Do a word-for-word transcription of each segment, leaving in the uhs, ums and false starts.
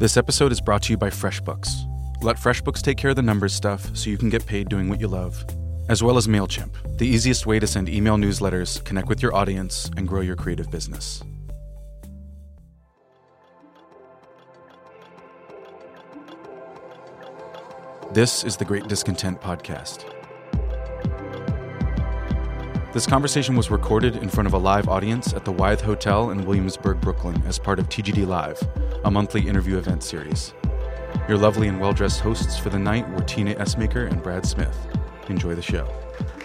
This episode is brought to you by FreshBooks. Let FreshBooks take care of the numbers stuff so you can get paid doing what you love. As well as MailChimp, the easiest way to send email newsletters, connect with your audience, and grow your creative business. This is the Great Discontent Podcast. This conversation was recorded in front of a live audience at the Wythe Hotel in Williamsburg, Brooklyn, as part of T G D Live, a monthly interview event series. Your lovely and well-dressed hosts for the night were Tina Essmaker and Brad Smith. Enjoy the show.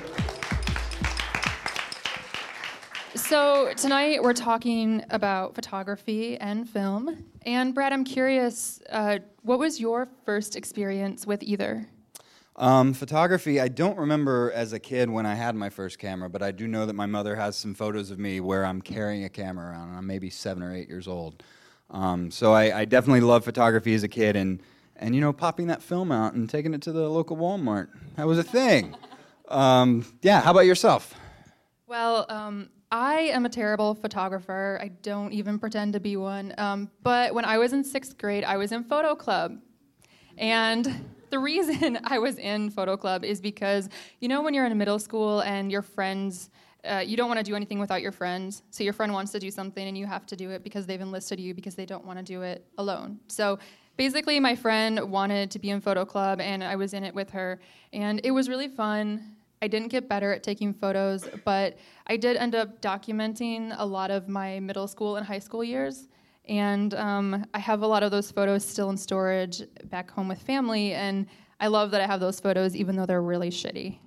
So tonight we're talking about photography and film. And Brad, I'm curious, uh, what was your first experience with either? Um, photography, I don't remember as a kid when I had my first camera, but I do know that my mother has some photos of me where I'm carrying a camera around, and I'm maybe seven or eight years old. Um, so I, I definitely loved photography as a kid, and, and, you know, popping that film out and taking it to the local Walmart. That was a thing. Um, yeah, how about yourself? Well, um, I am a terrible photographer. I don't even pretend to be one. Um, but when I was in sixth grade, I was in photo club. And the reason I was in photo club is because, you know, when you're in middle school and your friends, uh, you don't want to do anything without your friends. So your friend wants to do something and you have to do it because they've enlisted you because they don't want to do it alone. So basically my friend wanted to be in photo club and I was in it with her. And it was really fun. I didn't get better at taking photos, but I did end up documenting a lot of my middle school and high school years. And um, I have a lot of those photos still in storage back home with family, and I love that I have those photos even though they're really shitty.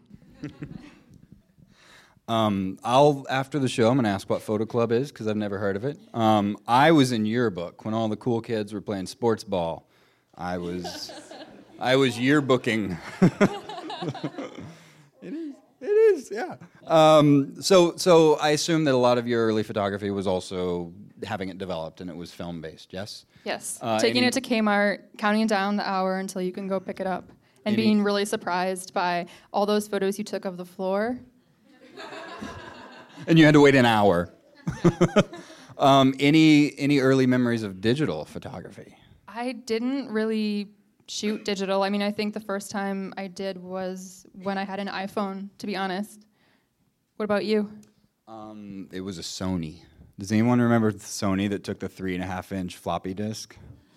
um, I'll after the show, I'm going to ask what Photo Club is because I've never heard of it. Um, I was in yearbook when all the cool kids were playing sports ball. I was, I was yearbooking. It is. It is. Yeah. Um, so, so I assume that a lot of your early photography was also having it developed, and it was film based. Yes. Yes. Uh, Taking any, it to Kmart, counting down the hour until you can go pick it up, and any, being really surprised by all those photos you took of the floor. And you had to wait an hour. um, any any early memories of digital photography? I didn't really shoot digital. I mean, I think the first time I did was when I had an iPhone, to be honest. What about you? Um, it was a Sony. Does anyone remember the Sony that took the three and a half inch floppy disk?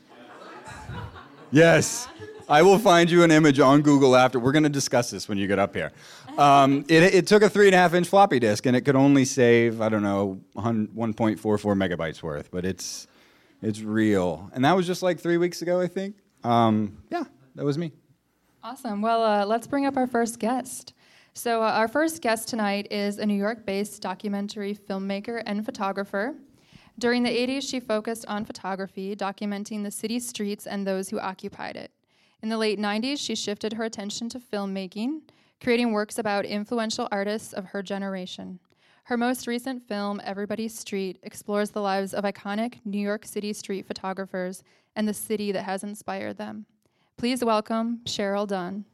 Yes. I will find you an image on Google after. We're going to discuss this when you get up here. Um, it, it took a three and a half inch floppy disk, and it could only save, I don't know, one point four four megabytes worth, but it's it's real. And that was just like three weeks ago, I think. Um, yeah, that was me. Awesome. Well, uh, let's bring up our first guest. So uh, our first guest tonight is a New York-based documentary filmmaker and photographer. During the eighties, she focused on photography, documenting the city streets and those who occupied it. In the late nineties, she shifted her attention to filmmaking, creating works about influential artists of her generation. Her most recent film, Everybody's Street, explores the lives of iconic New York City street photographers and the city that has inspired them. Please welcome Cheryl Dunn.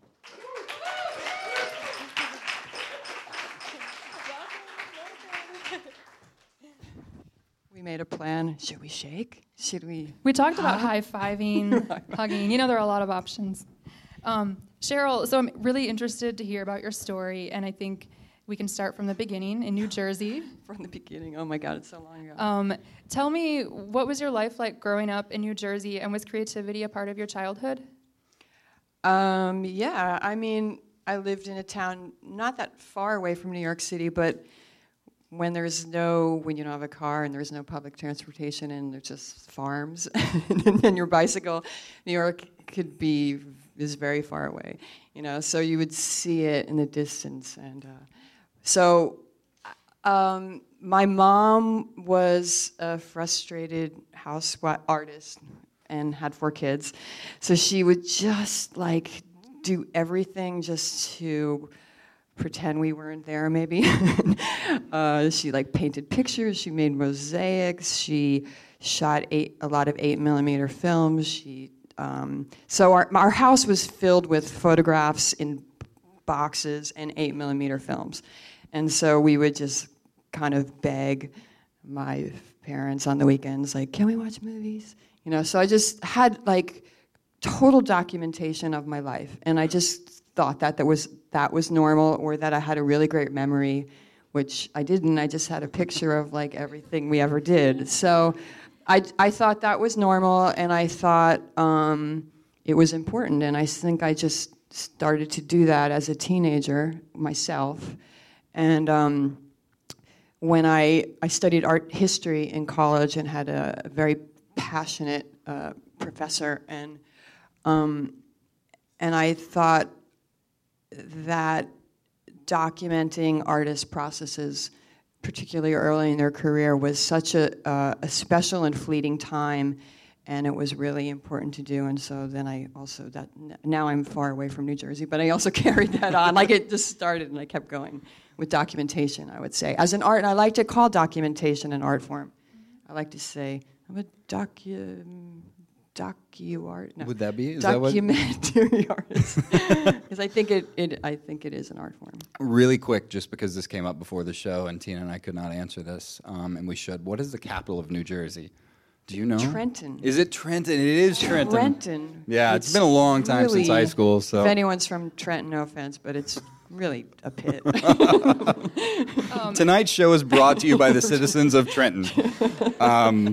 We made a plan. Should we shake? Should we? We talked about high-fiving, hugging. You know, there are a lot of options. Um, Cheryl, so I'm really interested to hear about your story, and I think we can start from the beginning in New Jersey. From the beginning. Oh, my God, it's so long ago. Um, tell me, what was your life like growing up in New Jersey, and was creativity a part of your childhood? Um, yeah, I mean, I lived in a town not that far away from New York City, but when there's no, when you don't have a car and there's no public transportation and there's just farms and your bicycle, New York could be, is very far away, you know, so you would see it in the distance. And uh, so um, my mom was a frustrated housewife artist and had four kids, so she would just like do everything just to pretend we weren't there, maybe. uh, she like painted pictures, she made mosaics, she shot eight, a lot of eight millimeter films. She um, so our our house was filled with photographs in boxes and eight millimeter films, and so we would just kind of beg my parents on the weekends, like, can we watch movies? You know, so I just had like total documentation of my life, and I just thought that that was that was normal, or that I had a really great memory, which I didn't. I just had a picture of like everything we ever did. So I I thought that was normal, and I thought um, it was important, and I think I just started to do that as a teenager myself, and. Um, When I, I studied art history in college and had a, a very passionate uh, professor, and um, and I thought that documenting artists' processes, particularly early in their career, was such a, uh, a special and fleeting time, and it was really important to do. And so then I also, that now I'm far away from New Jersey, but I also carried that on. Like it just started and I kept going with documentation, I would say. As an art, and I like to call documentation an art form. I like to say, I'm a docu, docu-art. No, Would that be? Is documentary that what? artist. Because I think it, it, I think it is an art form. Really quick, just because this came up before the show, and Tina and I could not answer this, um, and we should. What is the capital of New Jersey? Do you know? Trenton. Is it Trenton? It is Trenton. Trenton. Yeah, it's, it's been a long time really, since high school. So if anyone's from Trenton, no offense, but it's really a pit. Um, Tonight's show is brought to you by the citizens of Trenton. Um,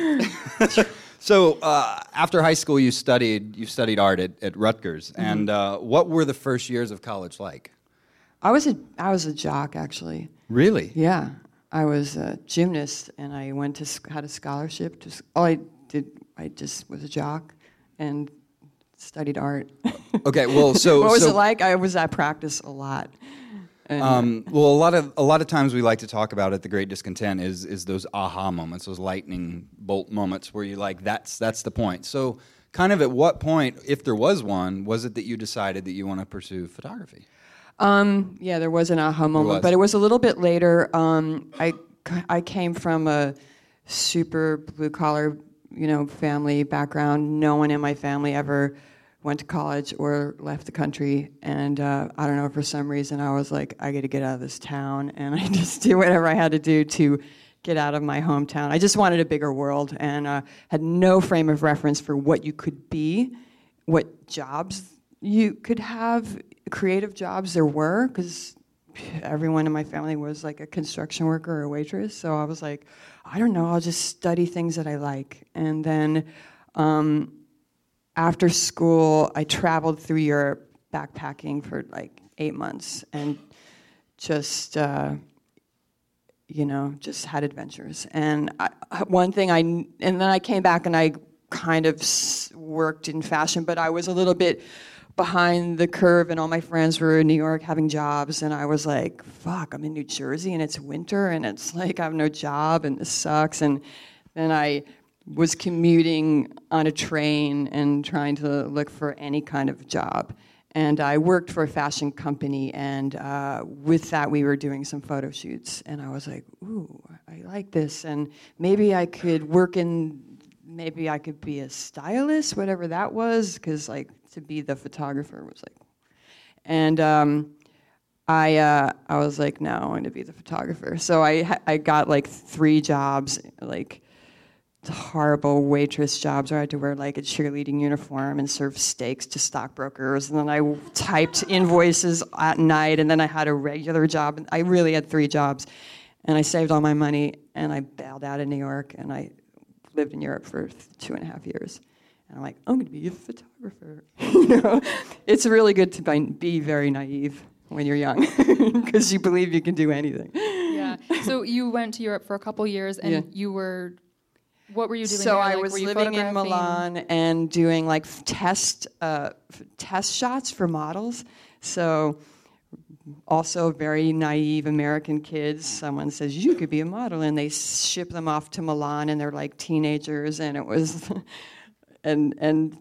so uh, after high school, you studied you studied art at, at Rutgers, mm-hmm. and uh, what were the first years of college like? I was a I was a jock, actually. Really? Yeah, I was a gymnast, and I went to had a scholarship. To all I did, I just was a jock, and studied art. Okay, well, so what was so, it like? I was at practice a lot. And, um, well, a lot of a lot of times we like to talk about at The Great Discontent is is those aha moments, those lightning bolt moments where you like that's that's the point. So, kind of at what point, if there was one, was it that you decided that you want to pursue photography? Um, yeah, there was an aha moment, but it was a little bit later. Um, I I came from a super blue collar, you know, family background. No one in my family ever went to college or left the country, and uh, I don't know, for some reason I was like, I got to get out of this town, and I just did whatever I had to do to get out of my hometown. I just wanted a bigger world, and uh, had no frame of reference for what you could be, what jobs you could have, creative jobs there were, because everyone in my family was like a construction worker or a waitress, so I was like, I don't know, I'll just study things that I like. And then um, after school, I traveled through Europe backpacking for like eight months and just, uh, you know, just had adventures. And I, one thing I, and then I came back and I kind of worked in fashion, but I was a little bit behind the curve, and all my friends were in New York having jobs, and I was like, fuck, I'm in New Jersey and it's winter and it's like I have no job and this sucks. And then I was commuting on a train and trying to look for any kind of job. And I worked for a fashion company, and uh, with that we were doing some photo shoots. And I was like, ooh, I like this, and maybe I could work in, maybe I could be a stylist, whatever that was, because like to be the photographer was like, and um, I uh, I was like, no, I want to be the photographer. So I I got like three jobs, like horrible waitress jobs where I had to wear like a cheerleading uniform and serve steaks to stockbrokers, and then I typed invoices at night, and then I had a regular job. I really had three jobs, and I saved all my money, and I bailed out of New York, and I lived in Europe for two and a half years. And I'm like, I'm going to be a photographer. You know, it's really good to be very naive when you're young because you believe you can do anything. Yeah. So you went to Europe for a couple years, and yeah. you were. What were you doing? So there? I like, was were you living in Milan and doing like test uh, test shots for models. So also very naive American kids. Someone says you could be a model, and they ship them off to Milan, and they're like teenagers, and it was, and and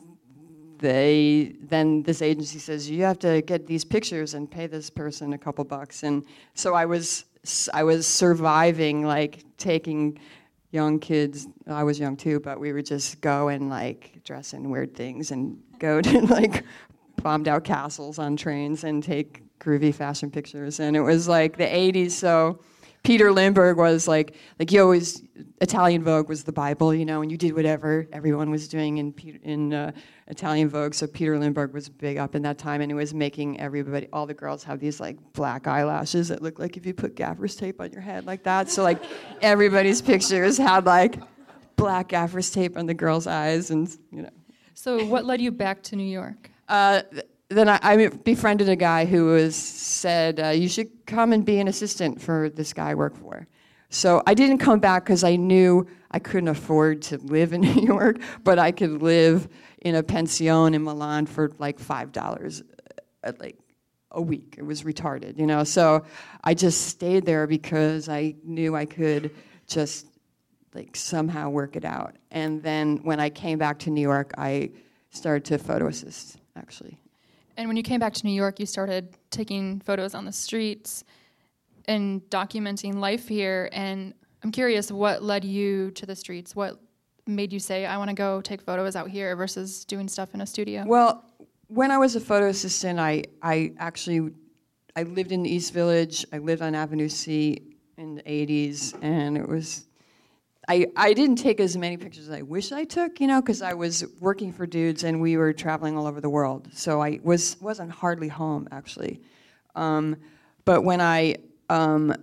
they then this agency says you have to get these pictures and pay this person a couple bucks, and so I was I was surviving like taking. Young kids, I was young too, but we would just go and like dress in weird things and go to like bombed out castles on trains and take groovy fashion pictures. And it was like the eighties, so Peter Lindbergh was like, like you always, Italian Vogue was the Bible, you know, and you did whatever everyone was doing in in uh, Italian Vogue. So Peter Lindbergh was big up in that time, and he was making everybody, all the girls have these like black eyelashes that look like if you put gaffer's tape on your head like that. So like everybody's pictures had like black gaffer's tape on the girls' eyes, and you know. So what led you back to New York? Uh, th- then I, I befriended a guy who was said, uh, you should come and be an assistant for this guy I work for. So I didn't come back because I knew I couldn't afford to live in New York, but I could live in a pension in Milan for like five dollars uh, like a week. It was retarded, you know. So I just stayed there because I knew I could just like somehow work it out. And then when I came back to New York, I started to photo assist, actually. And when you came back to New York, you started taking photos on the streets and documenting life here. And I'm curious, what led you to the streets? What made you say, I want to go take photos out here versus doing stuff in a studio? Well, when I was a photo assistant, I, I actually, I lived in the East Village. I lived on Avenue C in the eighties, and it was, I, I didn't take as many pictures as I wish I took, you know, because I was working for dudes and we were traveling all over the world. So I was, wasn't hardly home, actually. Um, but when I, um,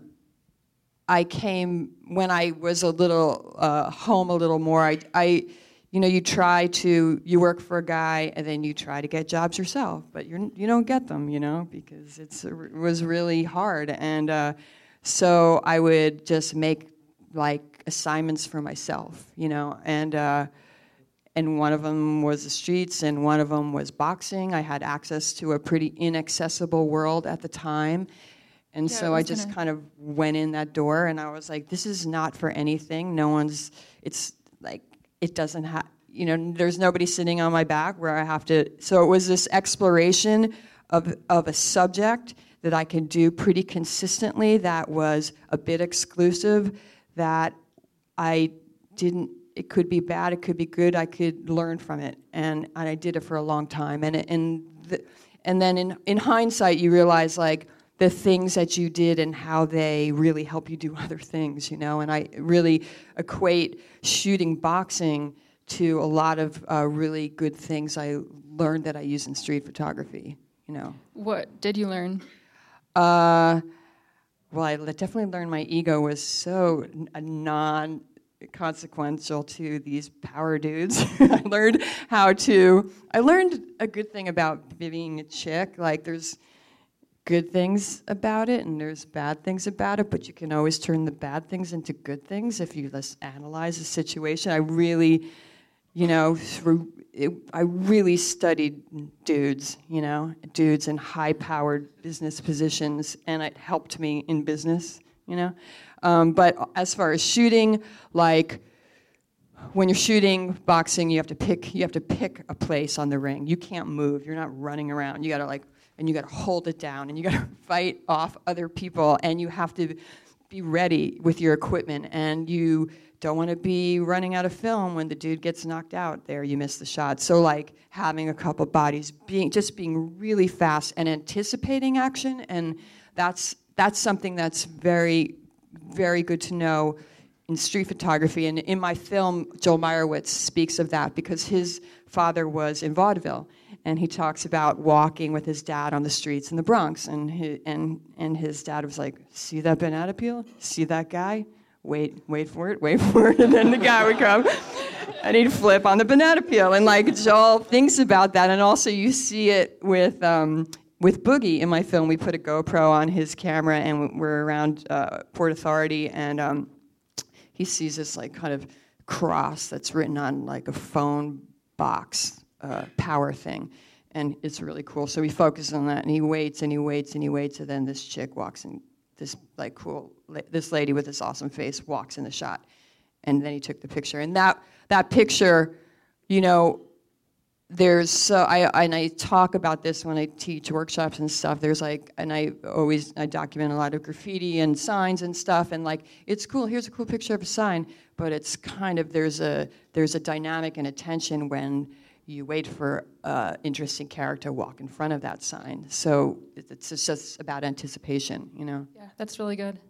I came, when I was a little uh, home a little more, I, I, you know, you try to, you work for a guy and then you try to get jobs yourself, but you're, you don't get them, you know, because it's, it was really hard. And uh, so I would just make like assignments for myself, you know, and uh, and one of them was the streets, and one of them was boxing. I had access to a pretty inaccessible world at the time, and yeah, so I just gonna... kind of went in that door, and I was like, this is not for anything. No one's, it's like, it doesn't have, you know, there's nobody sitting on my back where I have to, so it was this exploration of of a subject that I could do pretty consistently that was a bit exclusive, that I didn't, it could be bad, it could be good, I could learn from it. And, and I did it for a long time. And and the, and then in, in hindsight, you realize like the things that you did and how they really help you do other things, you know? And I really equate shooting boxing to a lot of uh, really good things I learned that I use in street photography, you know? What did you learn? Uh, well, I definitely learned my ego was so non-consequential to these power dudes. I learned how to, I learned a good thing about being a chick. Like, there's good things about it and there's bad things about it, but you can always turn the bad things into good things if you just analyze the situation. I really, you know, through It, I really studied dudes, you know, dudes in high-powered business positions, and it helped me in business, you know. Um, but as far as shooting, like when you're shooting boxing, you have to pick. You have to pick a place on the ring. You can't move. You're not running around. You gotta like, and you gotta hold it down, and you gotta fight off other people, and you have to be ready with your equipment, and you don't want to be running out of film when the dude gets knocked out there, you miss the shot. So like having a couple bodies, being just being really fast and anticipating action, and that's that's something that's very, very good to know in street photography. And in my film, Joel Meyerowitz speaks of that because his father was in vaudeville, and he talks about walking with his dad on the streets in the Bronx, and his, and and his dad was like, "See that banana peel? See that guy? Wait, wait for it, wait for it," and then the guy would come, and he'd flip on the banana peel, and like Joel thinks about that, and also you see it with um, with Boogie in my film. We put a GoPro on his camera, and we're around uh, Port Authority, and um, he sees this like kind of cross that's written on like a phone box uh, power thing, and it's really cool. So we focus on that, and he waits and he waits and he waits, and then this chick walks in. This like cool, this lady with this awesome face walks in the shot, and then he took the picture. And that that picture, you know, there's so I and I talk about this when I teach workshops and stuff. There's like, and I always I document a lot of graffiti and signs and stuff. And like, it's cool. Here's a cool picture of a sign, but it's kind of there's a there's a dynamic and a tension when you wait for an interesting character to walk in front of that sign. So it's just about anticipation, you know? Yeah, that's really good.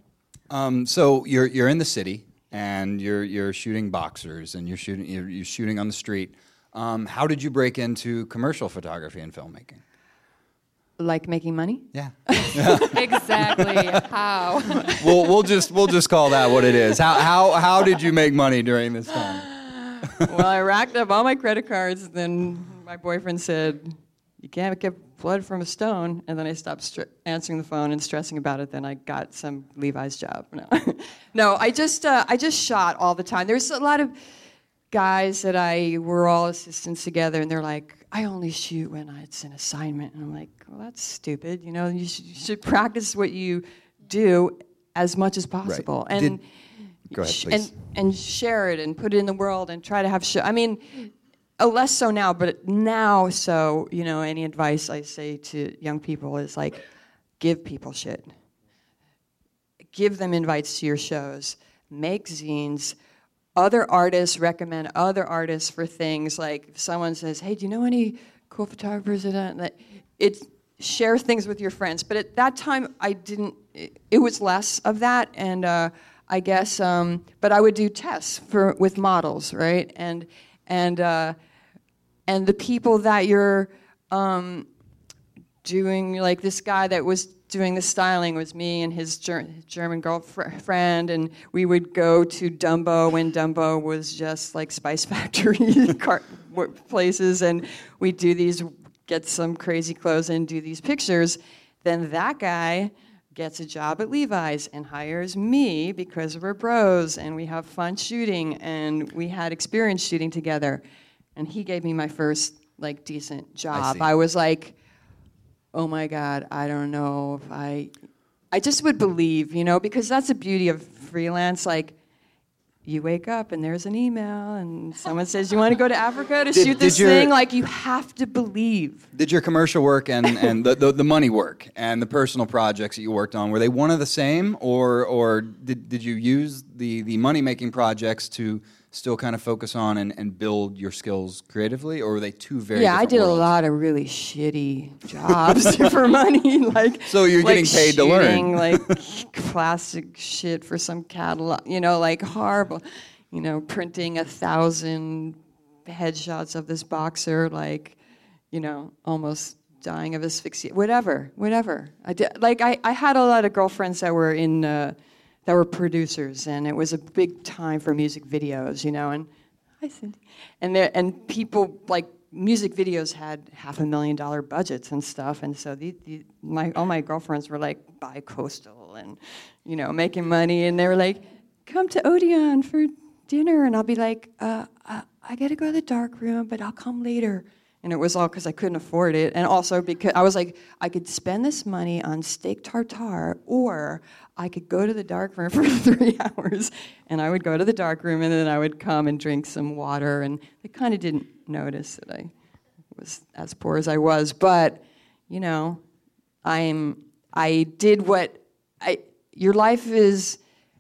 Um, so you're you're in the city and you're you're shooting boxers and you're shooting you're, you're shooting on the street. Um, how did you break into commercial photography and filmmaking? Like making money? Yeah. Exactly. How? we'll we'll just we'll just call that what it is. How how how did you make money during this time? Well, I racked up all my credit cards. Then my boyfriend said, "You can't get blood from a stone." And then I stopped str- answering the phone and stressing about it. Then I got some Levi's job. No, no, I just uh, I just shot all the time. There's a lot of guys that I were all assistants together, and they're like, "I only shoot when it's an assignment." And I'm like, "Well, that's stupid. You know, you should, you should practice what you do as much as possible." Right. And Did, go ahead, sh- please. and and share it and put it in the world and try to have show. I mean, uh, less so now, but now, so you know, any advice I say to young people is like, give people shit. Give them invites to your shows. Make zines. Other artists recommend other artists for things. Like if someone says, "Hey, do you know any cool photographers?" That it share things with your friends. But at that time, I didn't. It, it was less of that, and uh, I guess. Um, but I would do tests for with models, right? And and uh, and the people that you're um, doing, like this guy that was doing the styling was me and his ger- German girlfriend, and we would go to Dumbo when Dumbo was just like Spice Factory car- places, and we'd do these, get some crazy clothes and do these pictures. Then that guy gets a job at Levi's and hires me because we're bros and we have fun shooting and we had experience shooting together. And he gave me my first like decent job. I, I was like, oh my God, I don't know if I, I just would believe, you know, because that's the beauty of freelance. Like, you wake up and there's an email and someone says, you want to go to Africa to Did- shoot did this your- thing? Like, you have to believe. Did your commercial work and, and the, the, the money work and the personal projects that you worked on, were they one of the same, or or did, did you use the, the money-making projects to still kind of focus on and, and build your skills creatively, or were they two very Yeah, I different did worlds? a lot of really shitty jobs for money. Like, So you're like getting paid to learn. shooting, like plastic shit for some catalog, you know, like horrible, you know, printing a thousand headshots of this boxer, like, you know, almost dying of asphyxia, whatever, whatever. I did, like, I, I had a lot of girlfriends that were in, uh, that were producers, and it was a big time for music videos, you know, and I said, and there, and people, like, music videos had half a million dollar budgets and stuff, and so the, the, my all my girlfriends were like bi-coastal and, you know, making money, and they were like, come to Odeon for dinner, and I'll be like, uh, uh, I gotta go to the dark room, but I'll come later. And it was all because I couldn't afford it, and also because I was like, I could spend this money on steak tartare, or I could go to the dark room for three hours, and I would go to the dark room, and then I would come and drink some water, and they kind of didn't notice that I was as poor as I was, but, you know, I'm, I did what, I, your life is,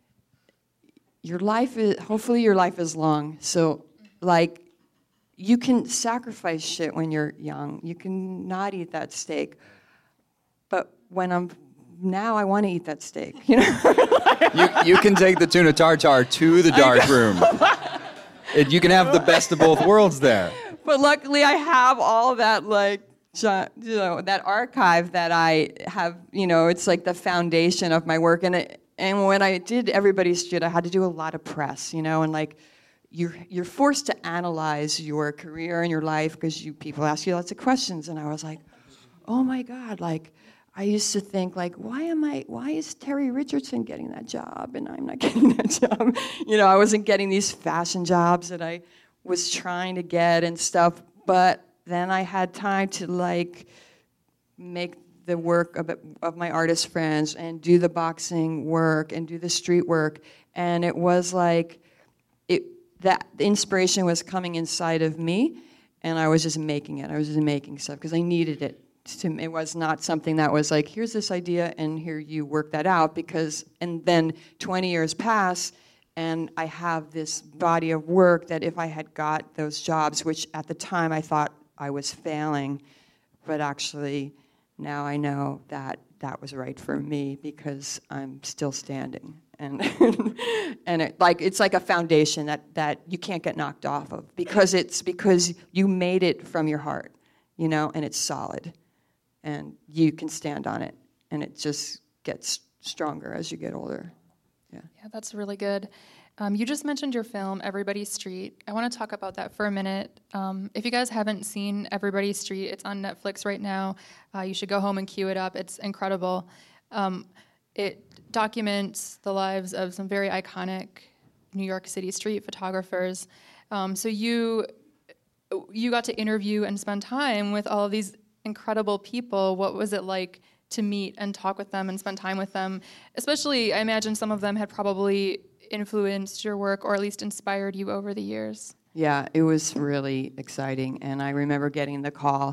your life is, hopefully your life is long, so, like, you can sacrifice shit when you're young. You can not eat that steak. But when I'm now, I want to eat that steak. You know, you, you can take the tuna tartare to the dark room. It, you can have the best of both worlds there. But luckily, I have all that, like, you know, that archive that I have. You know, it's like the foundation of my work. And it, and when I did Everybody's Street, I had to do a lot of press. You know, and like. You're you're forced to analyze your career and your life because you people ask you lots of questions, and I was like, oh my God, like I used to think like, why am I why is Terry Richardson getting that job and I'm not getting that job? You know, I wasn't getting these fashion jobs that I was trying to get and stuff. But then I had time to like make the work of of my artist friends and do the boxing work and do the street work, and it was like it. That the inspiration was coming inside of me, and I was just making it. I was just making stuff because I needed it. To, it was not something that was like, here's this idea, and here you work that out. Because and then twenty years pass, and I have this body of work that if I had got those jobs, which at the time I thought I was failing, but actually now I know that that was right for me because I'm still standing. and and it, like it's like a foundation that, that you can't get knocked off of because it's because you made it from your heart, you know, and it's solid, and you can stand on it, and it just gets stronger as you get older. Yeah, yeah, that's really good. Um, you just mentioned your film, Everybody's Street. I want to talk about that for a minute. Um, if you guys haven't seen Everybody's Street, it's on Netflix right now. Uh, you should go home and queue it up. It's incredible. Um, it documents the lives of some very iconic New York City street photographers. Um, so you you got to interview and spend time with all of these incredible people. What was it like to meet and talk with them and spend time with them? Especially, I imagine some of them had probably influenced your work or at least inspired you over the years. Yeah, it was really exciting, and I remember getting the call.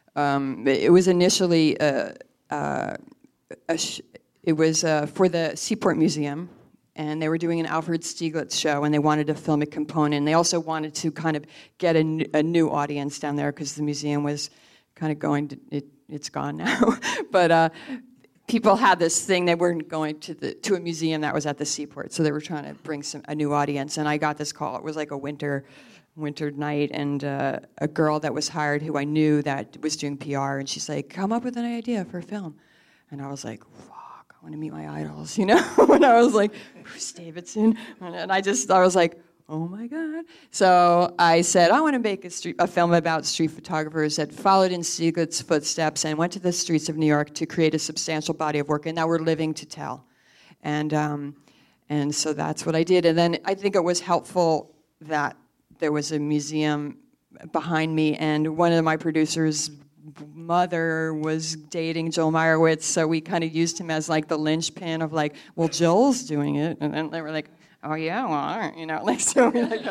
Um, it was initially uh, uh, a sh- it was uh, for the Seaport Museum, and they were doing an Alfred Stieglitz show, and they wanted a filmic component. They also wanted to kind of get a, n- a new audience down there because the museum was kind of going to, it, it's gone now, but uh, people had this thing, they weren't going to the to a museum that was at the Seaport, so they were trying to bring some a new audience, and I got this call. It was like a winter winter night, and uh, a girl that was hired who I knew that was doing P R, and she's like, come up with an idea for a film. And I was like, fuck, I want to meet my idols, you know? And I was like, Bruce Davidson, and I just, I was like, oh my God. So I said, I want to make a, street, a film about street photographers that followed in Stieglitz's footsteps and went to the streets of New York to create a substantial body of work, and that we're living to tell. And um, and so that's what I did. And then I think it was helpful that there was a museum behind me, and one of my producers' mother was dating Joel Meyerowitz, so we kind of used him as like the linchpin of like, well, Joel's doing it. And then they were like, oh yeah, well, all right, you know, like, so we like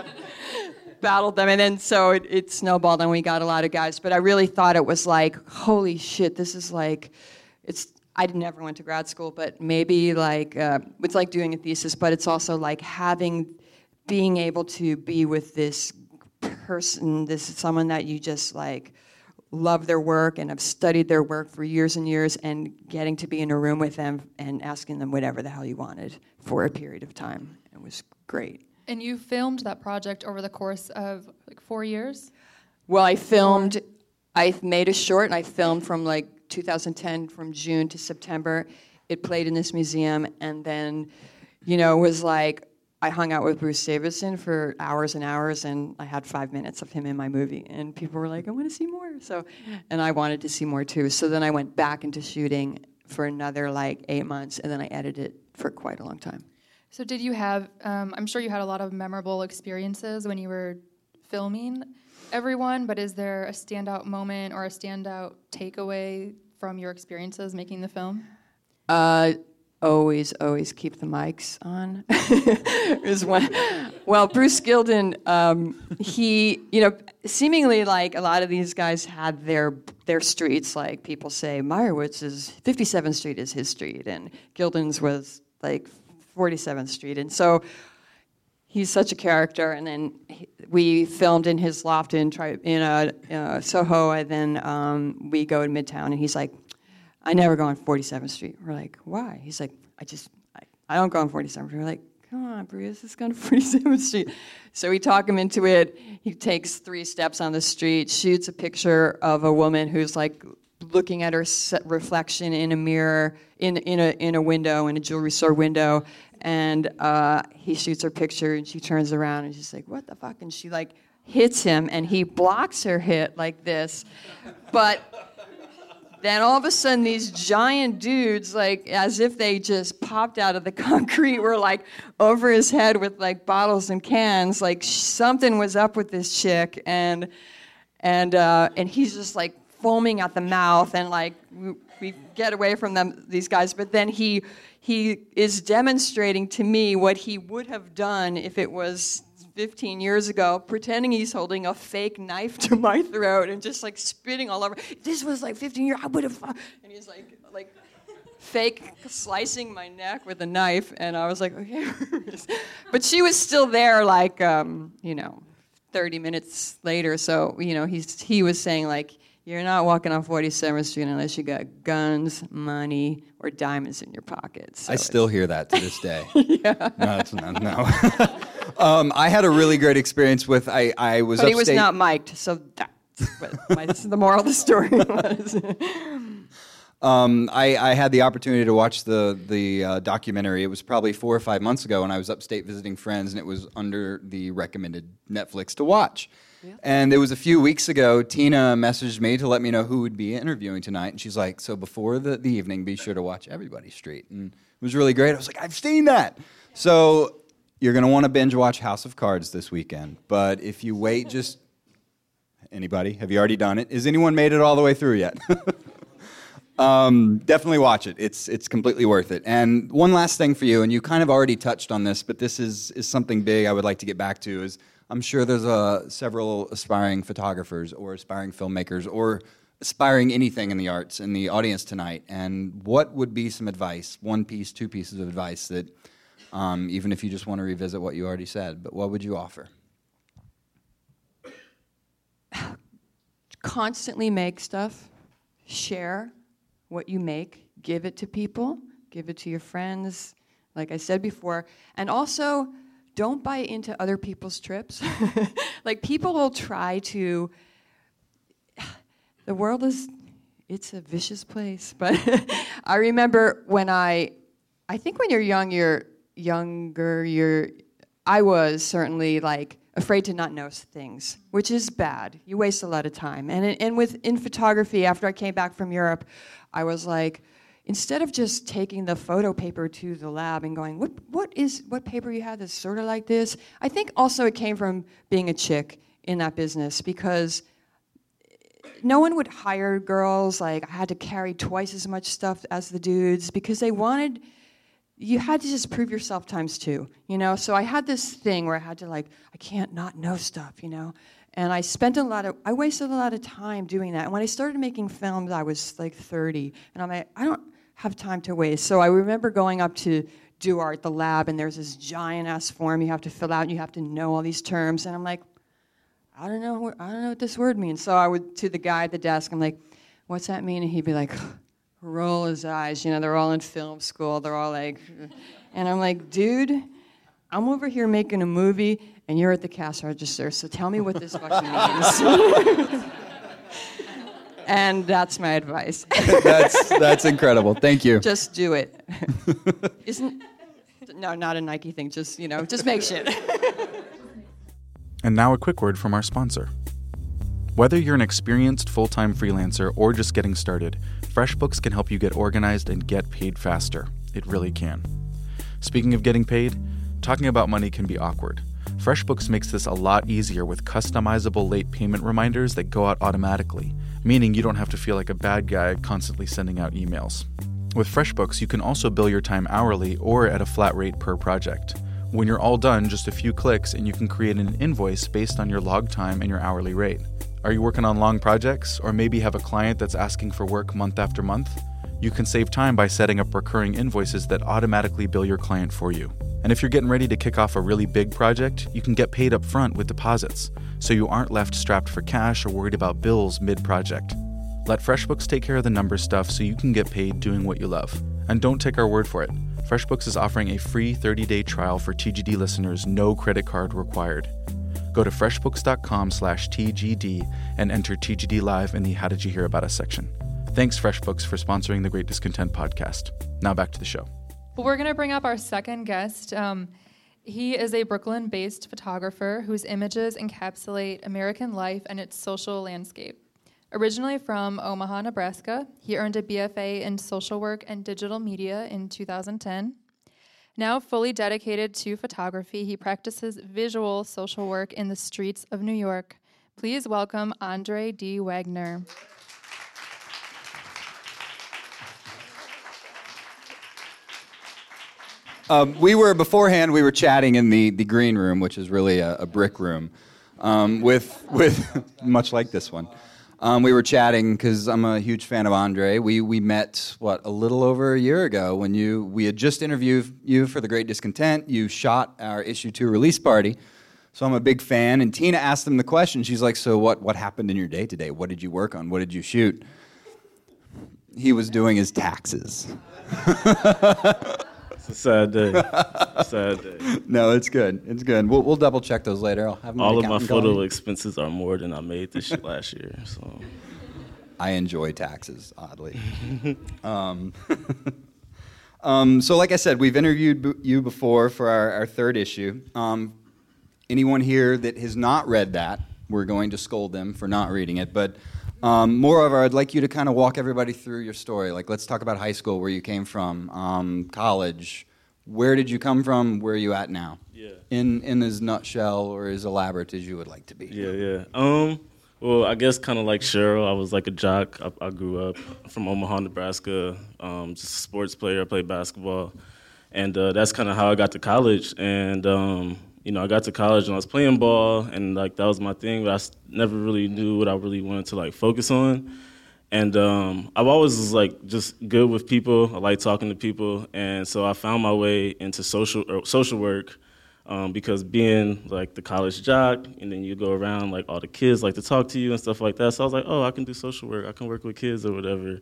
battled them, and then so it, it snowballed, and we got a lot of guys. But I really thought it was like, holy shit, this is like, it's. I never went to grad school, but maybe like uh, it's like doing a thesis, but it's also like having, being able to be with this person, this is someone that you just like love their work and have studied their work for years and years, and getting to be in a room with them and asking them whatever the hell you wanted for a period of time. It was great. And you filmed that project over the course of like four years? Well, I filmed, I made a short, and I filmed from like two thousand ten, from June to September. It played in this museum, and then, you know, it was like, I hung out with Bruce Davidson for hours and hours, and I had five minutes of him in my movie, and people were like, I want to see more. So, and I wanted to see more too. So then I went back into shooting for another like eight months, and then I edited for quite a long time. So did you have, um, I'm sure you had a lot of memorable experiences when you were filming everyone, but is there a standout moment or a standout takeaway from your experiences making the film? Uh, always, always keep the mics on. Is one. Well, Bruce Gilden, um, he, you know, seemingly like a lot of these guys had their their streets. Like people say, Meyerowitz's fifty-seventh Street is his street, and Gilden's was like forty-seventh Street, and so he's such a character. And then he, we filmed in his loft in tri- in uh, uh, Soho, and then um, we go to Midtown, and he's like, I never go on forty-seventh Street. We're like, why? He's like, I just, I, I don't go on forty-seventh Street. We're like, come on, Bruce, let's go to forty-seventh Street. So we talk him into it. He takes three steps on the street, shoots a picture of a woman who's like looking at her reflection in a mirror, in in a in a window, in a jewelry store window, and uh, he shoots her picture, and she turns around, and she's like, what the fuck? And she like hits him, and he blocks her hit like this, but then all of a sudden, these giant dudes, like as if they just popped out of the concrete, were like over his head with like bottles and cans. Like something was up with this chick, and and uh, and he's just like foaming at the mouth, and like we, we get away from them, these guys. But then he he is demonstrating to me what he would have done if it was fifteen years ago, pretending he's holding a fake knife to my throat and just like spitting all over. This was like fifteen years, I would have, and he's like, like fake slicing my neck with a knife, and I was like, okay. But she was still there, like, um, you know, thirty minutes later. So, you know, he's he was saying like, You're not walking on forty-seventh Street unless you got guns, money, or diamonds in your pockets. So I still hear that to this day. Yeah. No, it's not, no. um, I had a really great experience with, I, I was But he upstate. was not mic'd, so that's what my, this is the moral of the story was. Um, I, I had the opportunity to watch the the uh, documentary. It was probably four or five months ago, and I was upstate visiting friends, and it was under the recommended Netflix to watch. Yeah. And it was a few weeks ago, Tina messaged me to let me know who would be interviewing tonight, and she's like, so before the, the evening, be sure to watch Everybody Street. And it was really great. I was like, I've seen that! So you're going to want to binge watch House of Cards this weekend, but if you wait just... Anybody? Have you already done it? Has anyone made it all the way through yet? Um, definitely watch it. It's it's completely worth it. And one last thing for you, and you kind of already touched on this, but this is, is something big I would like to get back to, is I'm sure there's uh, several aspiring photographers or aspiring filmmakers or aspiring anything in the arts in the audience tonight. And what would be some advice, one piece, two pieces of advice that, um, even if you just want to revisit what you already said, but what would you offer? Constantly make stuff, share what you make, give it to people, give it to your friends, like I said before, and also don't buy into other people's trips. Like, people will try to, the world is, it's a vicious place, but I remember when I, I think when you're young, you're younger, you're, I was certainly like, afraid to not know things, which is bad. You waste a lot of time. And and with in photography, after I came back from Europe, I was like, instead of just taking the photo paper to the lab and going, what what is what paper you have that's sort of like this? I think also it came from being a chick in that business, because no one would hire girls. Like, I had to carry twice as much stuff as the dudes because they wanted. You had to just prove yourself times two, you know? So I had this thing where I had to, like, I can't not know stuff, you know? And I spent a lot of, I wasted a lot of time doing that. And when I started making films, I was like thirty. And I'm like, I don't have time to waste. So I remember going up to DuArt, the lab, and there's this giant-ass form you have to fill out, and you have to know all these terms. And I'm like, I don't know, I don't know what this word means. So I would, to the guy at the desk, I'm like, what's that mean? And he'd be like, roll his eyes, you know, they're all in film school, they're all like, and I'm like, dude, I'm over here making a movie, and you're at the cash register, so tell me what this fucking means. And that's my advice. that's that's incredible. Thank you. Just do it. Isn't, no, not a Nike thing, just, you know, just make shit. And now a quick word from our sponsor. Whether you're an experienced full-time freelancer or just getting started, FreshBooks can help you get organized and get paid faster. It really can. Speaking of getting paid, talking about money can be awkward. FreshBooks makes this a lot easier with customizable late payment reminders that go out automatically, meaning you don't have to feel like a bad guy constantly sending out emails. With FreshBooks, you can also bill your time hourly or at a flat rate per project. When you're all done, just a few clicks and you can create an invoice based on your log time and your hourly rate. Are you working on long projects, or maybe have a client that's asking for work month after month? You can save time by setting up recurring invoices that automatically bill your client for you. And if you're getting ready to kick off a really big project, you can get paid up front with deposits, so you aren't left strapped for cash or worried about bills mid-project. Let FreshBooks take care of the number stuff so you can get paid doing what you love. And don't take our word for it. FreshBooks is offering a free thirty-day trial for T G D listeners, no credit card required. Go to freshbooks.com slash TGD and enter T G D Live in the How Did You Hear About Us section. Thanks, FreshBooks, for sponsoring the Great Discontent podcast. Now back to the show. Well, we're going to bring up our second guest. Um, he is a Brooklyn-based photographer whose images encapsulate American life and its social landscape. Originally from Omaha, Nebraska, he earned a B F A in social work and digital media in two thousand ten. Now fully dedicated to photography, he practices visual social work in the streets of New York. Please welcome Andre D. Wagner. Um, we were, beforehand, we were chatting in the, the green room, which is really a, a brick room, um, with, with much like this one. Um, we were chatting because I'm a huge fan of Andre. We we met, what, a little over a year ago when you we had just interviewed you for The Great Discontent. You shot our issue two release party. So I'm a big fan. And Tina asked him the question. She's like, so what, what happened in your day today? What did you work on? What did you shoot? He was doing his taxes. It's a sad day. It's a sad day. No, it's good. It's good. We'll, well double check those later. I'll have All of my photo expenses are more than I made this last year. So I enjoy taxes, oddly. um, um, so like I said, we've interviewed b- you before for our, our third issue. Um, anyone here that has not read that, we're going to scold them for not reading it. But um, moreover, I'd like you to kind of walk everybody through your story. Like, let's talk about high school, where you came from, um, college. Where did you come from? Where are you at now? Yeah. In in as nutshell or as elaborate as you would like to be. Yeah, yeah. Um. Well, I guess kind of like Cheryl, I was like a jock. I, I grew up from Omaha, Nebraska. Um, just a sports player. I played basketball, and uh, that's kind of how I got to college. And um, you know, I got to college and I was playing ball, and like that was my thing. But I s- never really knew what I really wanted to like focus on. And um, I've always was like just good with people. I like talking to people, and so I found my way into social or social work. Um, because being like the college jock, and then you go around, like all the kids like to talk to you and stuff like that. So I was like, oh, I can do social work. I can work with kids or whatever.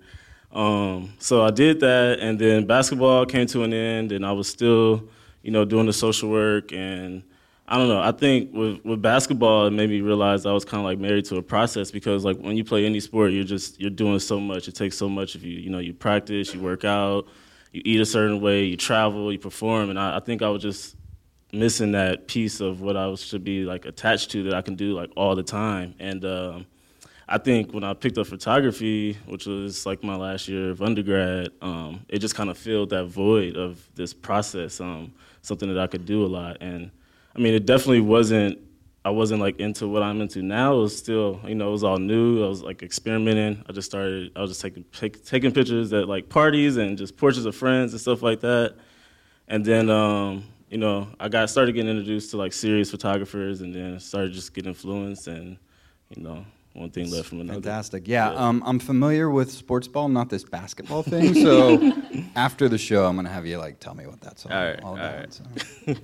Um, so I did that, and then basketball came to an end, and I was still, you know, doing the social work. And I don't know, I think with, with basketball, it made me realize I was kind of like married to a process, because like when you play any sport, you're just, you're doing so much. It takes so much of you. You know, you practice, you work out, you eat a certain way, you travel, you perform. And I, I think I was just missing that piece of what I was, should be like attached to, that I can do like all the time. And um, I think when I picked up photography, which was like my last year of undergrad, um, it just kind of filled that void of this process, um, something that I could do a lot. And I mean, it definitely wasn't, I wasn't like into what I'm into now. It was still, you know, it was all new. I was like experimenting. I just started, I was just taking take, taking pictures at like parties and just portraits of friends and stuff like that. And then, um, you know, I got started getting introduced to like serious photographers, and then started just getting influenced, and you know, one thing led from another. Fantastic. Yeah, Yeah. Um, I'm familiar with sports ball, not this basketball thing. So after the show, I'm gonna have you like tell me what that's all, All right, all all about. right. So.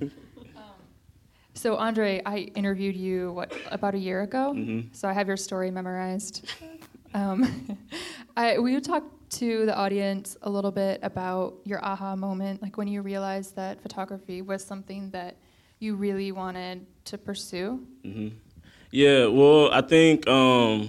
So Andre, I interviewed you what about a year ago. Mhm. So I have your story memorized. Um, I, will you talk to the audience a little bit about your aha moment, like when you realized that photography was something that you really wanted to pursue? hmm Yeah, well, I think um,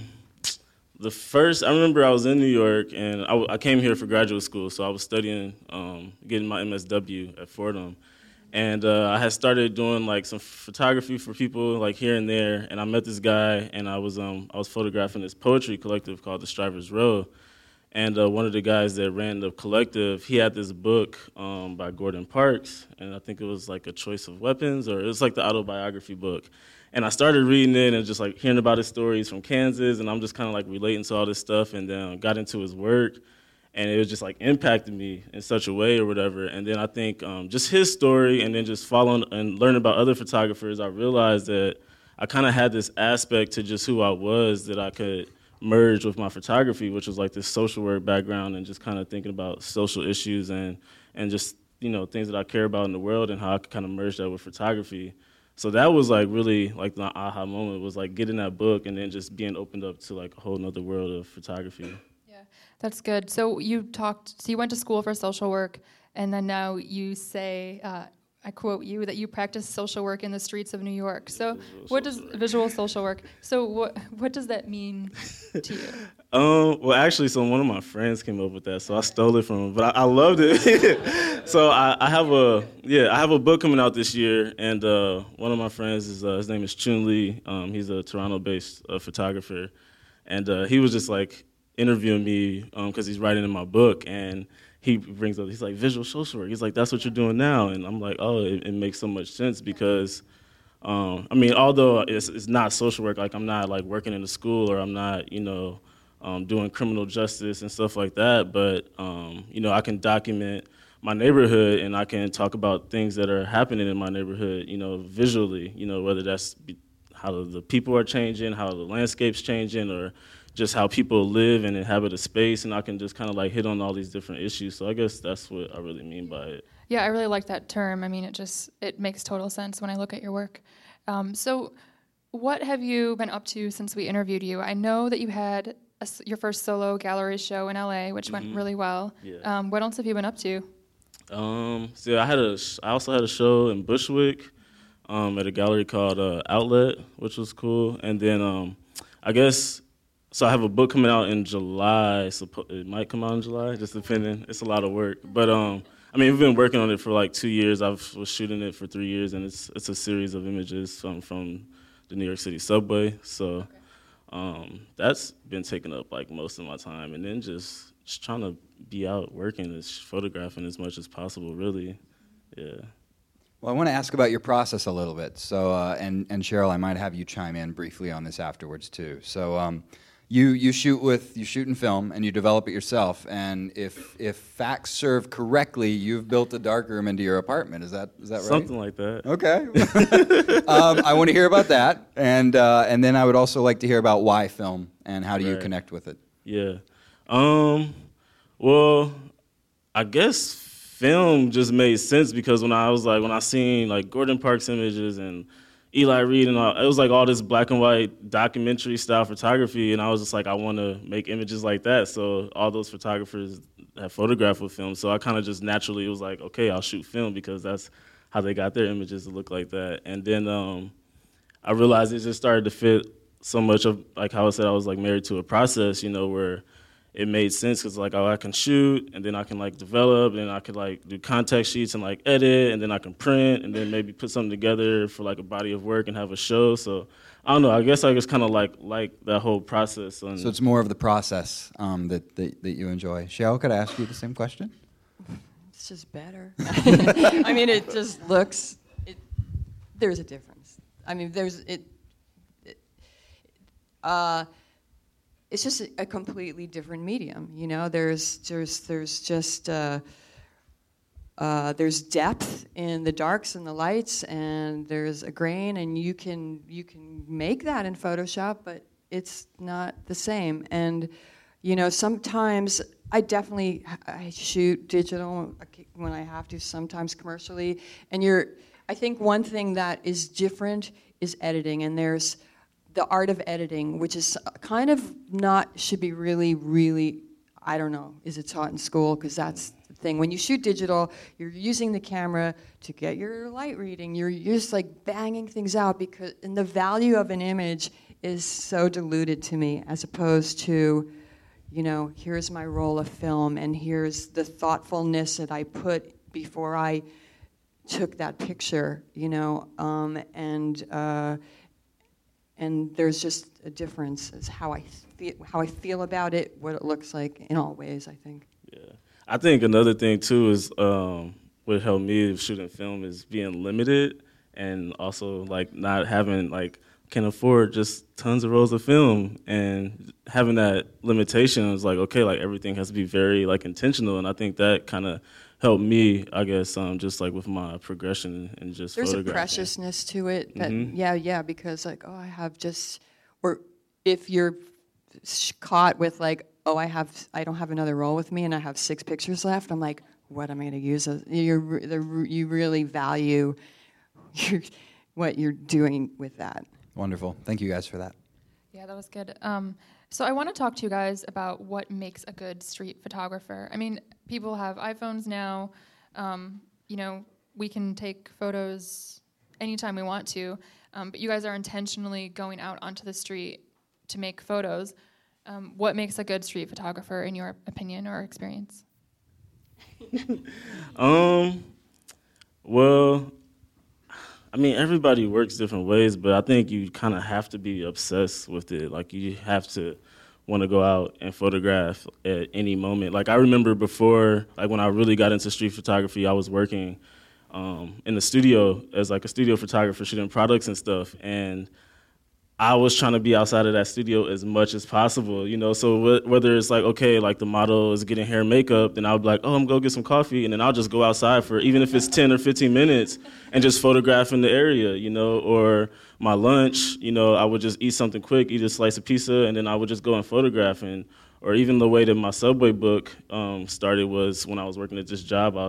the first, I remember I was in New York, and I, w- I came here for graduate school, so I was studying, um, getting my M S W at Fordham. And uh, I had started doing like some photography for people like here and there, and I met this guy, and I was um, I was photographing this poetry collective called The Strivers Row. And uh, one of the guys that ran the collective, he had this book um, by Gordon Parks, and I think it was like A Choice of Weapons, or it was like the autobiography book. And I started reading it and just like hearing about his stories from Kansas, and I'm just kind of like relating to all this stuff, and then got into his work, and it was just like impacted me in such a way or whatever. And then I think um, just his story, and then just following and learning about other photographers, I realized that I kind of had this aspect to just who I was that I could merged with my photography, which was like this social work background, and just kind of thinking about social issues and and just, you know, things that I care about in the world, and how I could kind of merge that with photography. So that was like really like the aha moment, was like getting that book and then just being opened up to like a whole nother world of photography. Yeah, that's good. So you talked, so you went to school for social work, and then now you say, uh, I quote you, that you practice social work in the streets of New York. So Visual what does social work. visual social work, so what what does that mean to you? Um, well, actually, so one of my friends came up with that, so I stole it from him, but I, I loved it. So I, I have a, yeah, I have a book coming out this year, and uh, one of my friends, is uh, his name is Chun Lee. Um, he's a Toronto-based uh, photographer, and uh, he was just like interviewing me because um, he's writing in my book, and he brings up, he's like, visual social work. He's like, that's what you're doing now, and I'm like, oh, it, it makes so much sense because, um, I mean, although it's, it's not social work, like I'm not like working in a school, or I'm not, you know, um, doing criminal justice and stuff like that, but, um, you know, I can document my neighborhood, and I can talk about things that are happening in my neighborhood, you know, visually, you know, whether that's be, how the people are changing, how the landscape's changing, or just how people live and inhabit a space, and I can just kind of like hit on all these different issues. So I guess that's what I really mean by it. Yeah, I really like that term. I mean, it just, it makes total sense when I look at your work. Um, so what have you been up to since we interviewed you? I know that you had a s your first solo gallery show in L A, which mm-hmm. went really well. Yeah. Um, what else have you been up to? Um, so I had a, I also had a show in Bushwick um, at a gallery called uh, Outlet, which was cool. And then um, I guess, so I have a book coming out in July. So it might come out in July, just depending. It's a lot of work. But um, I mean, we've been working on it for like two years. I was shooting it for three years, and it's it's a series of images from, from the New York City subway. So um, that's been taking up like most of my time. And then just, just trying to be out working, is photographing as much as possible, really. Yeah. Well, I want to ask about your process a little bit. So, uh, and and Cheryl, I might have you chime in briefly on this afterwards too. So, um, you you shoot with you shoot and film, and you develop it yourself. And if if facts serve correctly, you've built a darkroom into your apartment. Is that is that right? Something like that. Okay. um, I want to hear about that, and uh, and then I would also like to hear about why film and how do you Right. connect with it. Yeah. Um. Well, I guess film just made sense because when I was like, when I seen like Gordon Parks images and Eli Reed and all, it was like all this black and white documentary style photography, and I was just like, I want to make images like that. So all those photographers have photographed with film. So I kind of just naturally was like, okay, I'll shoot film because that's how they got their images to look like that. And then um, I realized it just started to fit so much of, like how I said, I was like married to a process, you know, where it made sense because like, oh, I can shoot and then I can like develop and I could like do contact sheets and like edit and then I can print and then maybe put something together for like a body of work and have a show. So I don't know. I guess I just kind of like like that whole process. And So it's more of the process um, that, that that you enjoy. Cheryl, could I ask you the same question? It's just better. I mean, it just looks. It, there's a difference. I mean, there's it. it uh, it's just a, a completely different medium. You know, there's there's there's just uh, uh, there's depth in the darks and the lights, and there's a grain, and you can you can make that in Photoshop, but it's not the same. And you know, sometimes I definitely I shoot digital when I have to, sometimes commercially. And you're, I think one thing that is different is editing, and there's the art of editing, which is kind of not, should be really, really, I don't know, is it taught in school? Because that's the thing. When you shoot digital, you're using the camera to get your light reading. You're, you're just like banging things out, because, and the value of an image is so diluted to me, as opposed to, you know, here's my roll of film, and here's the thoughtfulness that I put before I took that picture, you know, um, and uh, and there's just a difference as how I feel, how I feel about it, what it looks like in all ways, I think. Yeah, I think another thing too is um, what helped me shooting film is being limited, and also like not having like. Can afford just tons of rolls of film, and having that limitation is like, okay, like everything has to be very like intentional, and I think that kind of helped me, I guess, um, just like with my progression and just there's photographing. A preciousness to it that Mm-hmm. yeah yeah because like, oh, I have just, or if you're sh- caught with like, oh, I have I don't have another roll with me and I have six pictures left, I'm like, what am I going to use? You you really value your, what you're doing with that. Wonderful. Thank you guys for that. Yeah, that was good. Um, so I want to talk to you guys about what makes a good street photographer. I mean, people have iPhones now. Um, you know, we can take photos anytime we want to, um, but you guys are intentionally going out onto the street to make photos. Um, what makes a good street photographer, in your opinion or experience? um, well, I mean, everybody works different ways, but I think you kind of have to be obsessed with it. Like, you have to want to go out and photograph at any moment. Like, I remember before, like, when I really got into street photography, I was working um, in the studio as, like, a studio photographer, shooting products and stuff, and I was trying to be outside of that studio as much as possible, you know, so wh- whether it's like, okay, like the model is getting hair and makeup, then I would be like, oh, I'm going to go get some coffee, and then I'll just go outside for, even if it's ten or fifteen minutes, and just photograph in the area, you know, or my lunch, you know, I would just eat something quick, eat a slice of pizza, and then I would just go and photograph. And, or even the way that my Subway book um, started was when I was working at this job, I,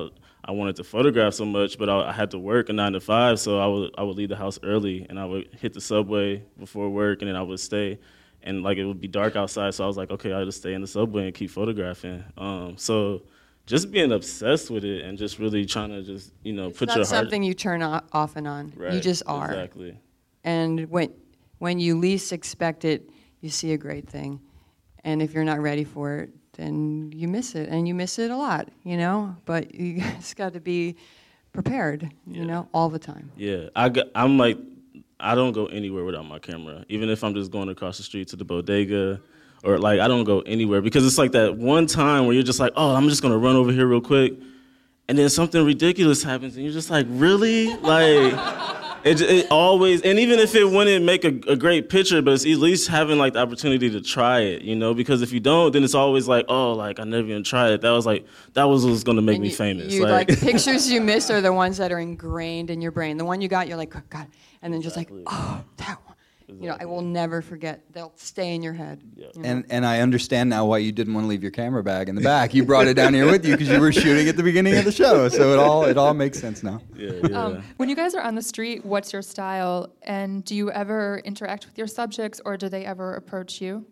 I wanted to photograph so much, but I, I had to work a nine to five, so I would I would leave the house early, and I would hit the subway before work, and then I would stay, and like it would be dark outside, so I was like, okay, I'll just stay in the subway and keep photographing. Um, so just being obsessed with it and just really trying to just, you know, it's put not your heart. something you turn off and on. Right, you just are. Exactly. And when when you least expect it, you see a great thing. And if you're not ready for it, then you miss it, and you miss it a lot, you know. But you just got to be prepared, you Yeah. know, all the time. Yeah, I got, I'm like, I don't go anywhere without my camera. Even if I'm just going across the street to the bodega, or like I don't go anywhere, because it's like that one time where you're just like, oh, I'm just gonna run over here real quick, and then something ridiculous happens, and you're just like, really, like. It, it always, and even if it wouldn't make a, a great picture, but it's at least having like the opportunity to try it, you know, because if you don't, then it's always like, oh, like I never even tried it. That was like, that was what was going to make And me you, famous. You like, like pictures you miss are the ones that are ingrained in your brain. The one you got, you're like, oh, God, and then just like, oh, that one. You know, I will never forget. They'll stay in your head. Yeah. You know? And and I understand now why you didn't want to leave your camera bag in the back. You brought it down here with you because you were shooting at the beginning of the show. So it all it all makes sense now. yeah, yeah. Um, when you guys are on the street, what's your style? And do you ever interact with your subjects, or do they ever approach you?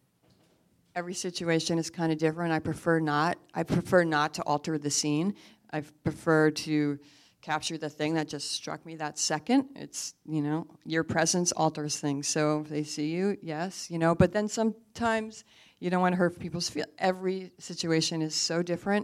Every situation is kind of different. I prefer not. I prefer not to alter the scene. I prefer to capture the thing that just struck me that second. It's, you know, your presence alters things. So if they see you, yes, you know, but then sometimes you don't want to hurt people's feelings. Every situation is so different.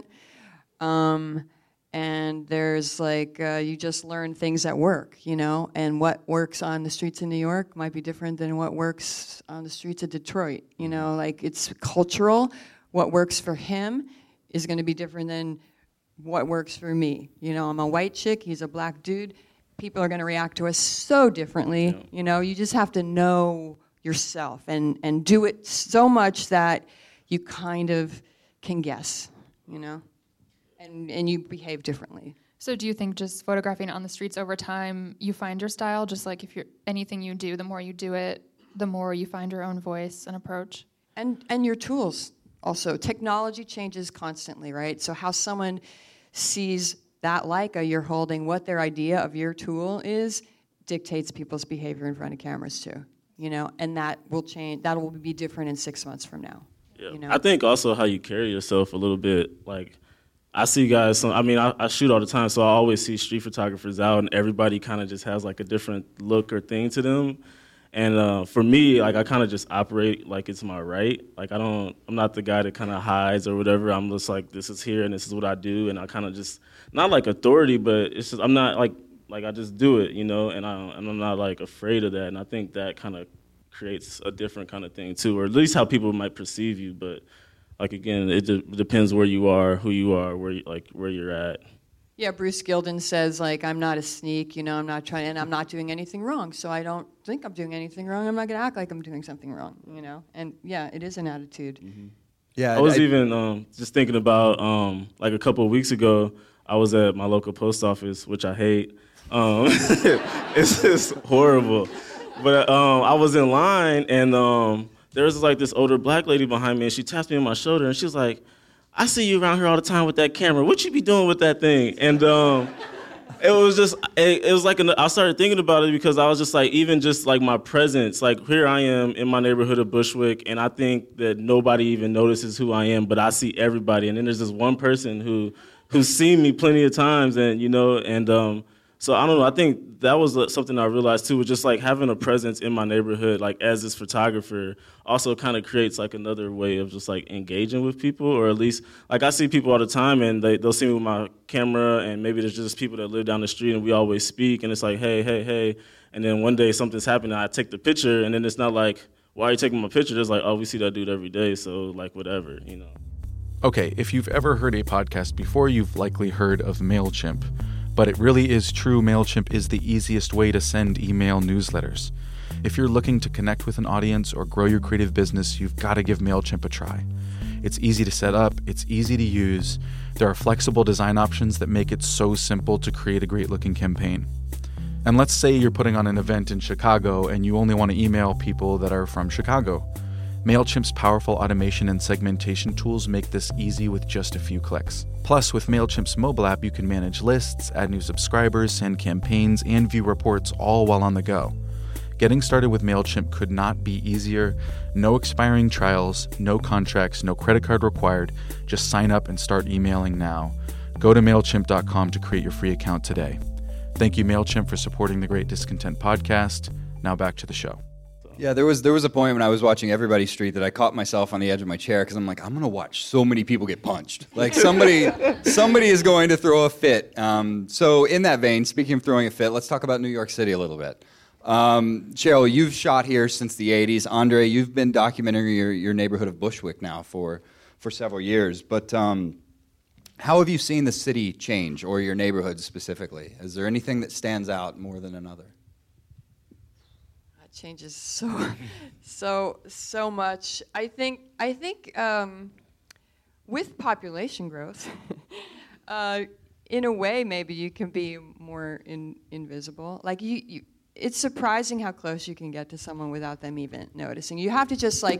Um, and there's like, uh, you just learn things that work, you know, and what works on the streets in New York might be different than what works on the streets of Detroit. You know, like it's cultural. What works for him is going to be different than what works for me. You know, I'm a white chick, he's a black dude. People are going to react to us so differently. Yeah. You know, you just have to know yourself and, and do it so much that you kind of can guess, you know, and, and you behave differently. So do you think just photographing on the streets over time, you find your style? Just like if you're anything you do, the more you do it, the more you find your own voice and approach? And and your tools also. Technology changes constantly, right? So how someone sees that Leica you're holding, what their idea of your tool is, dictates people's behavior in front of cameras too. You know, and that will change. That will be different in six months from now. Yeah. You know? I think also how you carry yourself a little bit. Like, I see guys. Some, I mean, I, I shoot all the time, so I always see street photographers out, and everybody kind of just has like a different look or thing to them. And uh, for me, like I kind of just operate like it's my right. Like I don't, I'm not the guy that kind of hides or whatever. I'm just like, this is here and this is what I do, and I kind of just not like authority, but it's just I'm not like like I just do it, you know. And I and I'm not like afraid of that. And I think that kind of creates a different kind of thing too, or at least how people might perceive you. But like again, it de- depends where you are, who you are, where you, like where you're at. Yeah, Bruce Gilden says, like, I'm not a sneak, you know, I'm not trying, and I'm not doing anything wrong, so I don't think I'm doing anything wrong. I'm not going to act like I'm doing something wrong, you know? And, yeah, it is an attitude. Mm-hmm. Yeah, I was I, even um, just thinking about, um, like, a couple of weeks ago, I was at my local post office, which I hate. Um, it's just horrible. But um, I was in line, and um, there was, like, this older black lady behind me, and she tapped me on my shoulder, and she was like, I see you around here all the time with that camera. What you be doing with that thing? And um, it was just, it, it was like, an, I started thinking about it because I was just like, even just like my presence, like here I am in my neighborhood of Bushwick, and I think that nobody even notices who I am, but I see everybody. And then there's this one person who, who's seen me plenty of times, and you know, and um, so I don't know, I think that was something I realized too, was just like having a presence in my neighborhood, like as this photographer, also kind of creates like another way of just like engaging with people, or at least like I see people all the time and they, they'll see me with my camera, and maybe there's just people that live down the street and we always speak, and it's like, hey, hey, hey, and then one day something's happening and I take the picture, and then it's not like, why are you taking my picture? It's like, oh, we see that dude every day, so like whatever, you know. Okay, if you've ever heard a podcast before, you've likely heard of MailChimp. But it really is true, MailChimp is the easiest way to send email newsletters. If you're looking to connect with an audience or grow your creative business, you've got to give MailChimp a try. It's easy to set up, it's easy to use. There are flexible design options that make it so simple to create a great-looking campaign. And let's say you're putting on an event in Chicago and you only want to email people that are from Chicago. MailChimp's powerful automation and segmentation tools make this easy with just a few clicks. Plus, with MailChimp's mobile app, you can manage lists, add new subscribers, send campaigns, and view reports all while on the go. Getting started with MailChimp could not be easier. No expiring trials, no contracts, no credit card required. Just sign up and start emailing now. Go to MailChimp dot com to create your free account today. Thank you, MailChimp, for supporting the Great Discontent podcast. Now back to the show. Yeah, there was there was a point when I was watching Everybody Street that I caught myself on the edge of my chair because I'm like, I'm going to watch so many people get punched. Like somebody somebody is going to throw a fit. Um, so in that vein, speaking of throwing a fit, let's talk about New York City a little bit. Um, Cheryl, you've shot here since the eighties. Andre, you've been documenting your, your neighborhood of Bushwick now for, for several years. But um, how have you seen the city change, or your neighborhood specifically? Is there anything that stands out more than another? Changes so so so much. I think I think um, with population growth, uh, in a way, maybe you can be more in, invisible. Like you, you, it's surprising how close you can get to someone without them even noticing. You have to just like,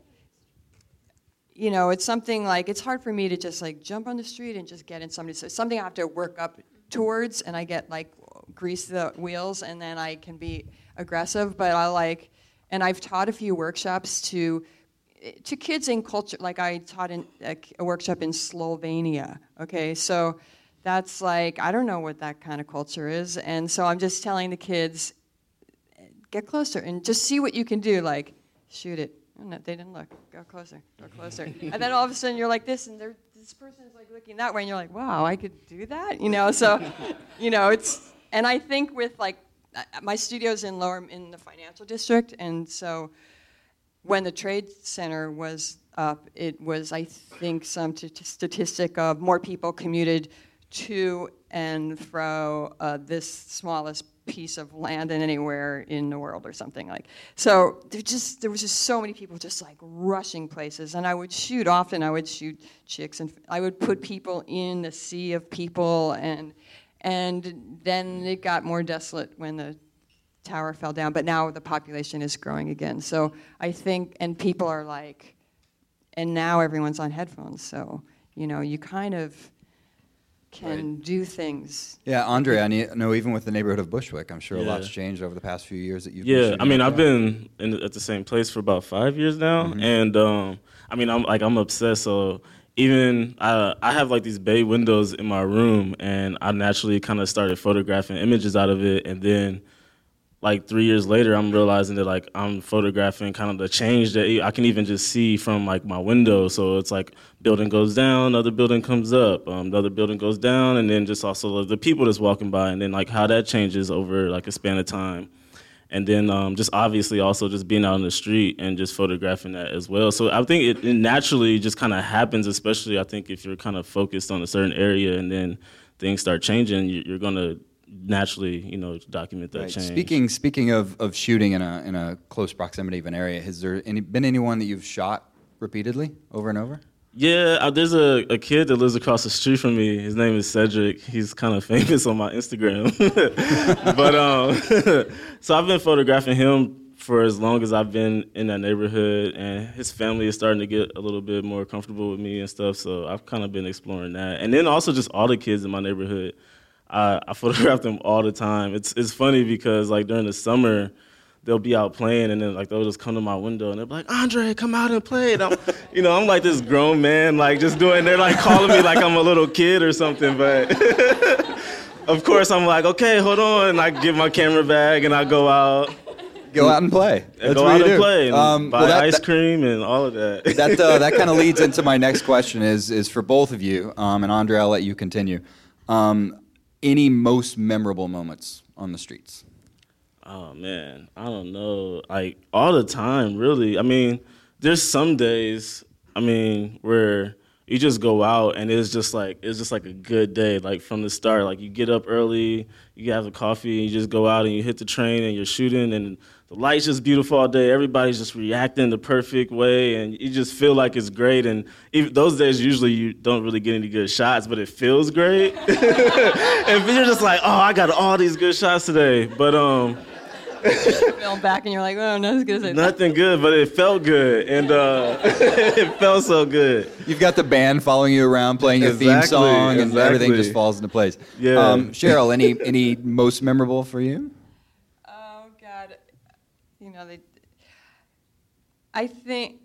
you know, it's something like it's hard for me to just like jump on the street and just get in somebody's. So something I have to work up towards, and I get like grease the wheels, and then I can be aggressive. But I like, and I've taught a few workshops to to kids in culture. Like I taught in a, a workshop in Slovenia. Okay, so that's like I don't know what that kind of culture is, and so I'm just telling the kids, get closer and just see what you can do. Like shoot it. Oh, no, they didn't look. Go closer. Go closer. And then all of a sudden you're like this, and this person is like looking that way, and you're like, wow, I could do that. You know, so you know it's. And I think with like my studio's in lower in the financial district, and so when the Trade Center was up, it was I think some t- t- statistic of more people commuted to and fro uh, this smallest piece of land than anywhere in the world or something like. So there just there was just so many people just like rushing places, and I would shoot often. I would shoot chicks, and I would put people in the sea of people, and. And then it got more desolate when the tower fell down. But now the population is growing again. So I think, and people are like, and now everyone's on headphones. So, you know, you kind of can right. do things. Yeah, Andre, I know even with the neighborhood of Bushwick, I'm sure yeah. a lot's changed over the past few years that you've yeah, been I mean, I've been in, at the same place for about five years now. Mm-hmm. And, um, I mean, I'm like, I'm obsessed, so... Even uh, I have like these bay windows in my room, and I naturally kind of started photographing images out of it. And then, like three years later, I'm realizing that like I'm photographing kind of the change that I can even just see from like my window. So it's like building goes down, another building comes up, um, the other building goes down, and then just also the people that's walking by, and then like how that changes over like a span of time. And then um, just obviously also just being out on the street and just photographing that as well. So I think it, it naturally just kind of happens, especially I think if you're kind of focused on a certain area and then things start changing, you're going to naturally, you know, document that right. change. Speaking speaking of, of shooting in a in a close proximity of an area, has there any, been anyone that you've shot repeatedly over and over? Yeah, uh, there's a, a kid that lives across the street from me. His name is Cedric. He's kind of famous on my Instagram. but um, so I've been photographing him for as long as I've been in that neighborhood, and his family is starting to get a little bit more comfortable with me and stuff. So I've kind of been exploring that, and then also just all the kids in my neighborhood. I, I photograph them all the time. It's it's funny because like during the summer, they'll be out playing, and then like they'll just come to my window and they'll be like, Andre, come out and play. And I'm, you know, I'm like this grown man, like just doing. They're like calling me like I'm a little kid or something. But of course, I'm like, okay, hold on. And I get my camera bag and I go out. Go out and play. That's go what out you and do. play and um, buy well, that, ice that, cream and all of that. that uh, that kind of leads into my next question. Is is for both of you, um, and Andre, I'll let you continue. Um, any most memorable moments on the streets? Oh, man, I don't know. Like, all the time, really. I mean, there's some days, I mean, where you just go out and it's just like, it's just like a good day, like from the start. Like, you get up early, you have a coffee, and you just go out and you hit the train and you're shooting, and the light's just beautiful all day. Everybody's just reacting the perfect way, and you just feel like it's great. And even those days, usually you don't really get any good shots, but it feels great. And you're just like, oh, I got all these good shots today. But, um... film back, and you're like, oh, no, I was gonna say Nothing good, but it felt good, and uh, it felt so good. You've got the band following you around, playing your theme Exactly, song, and exactly. everything just falls into place. Yeah. Um, Cheryl, any any most memorable for you? Oh God, you know they. I think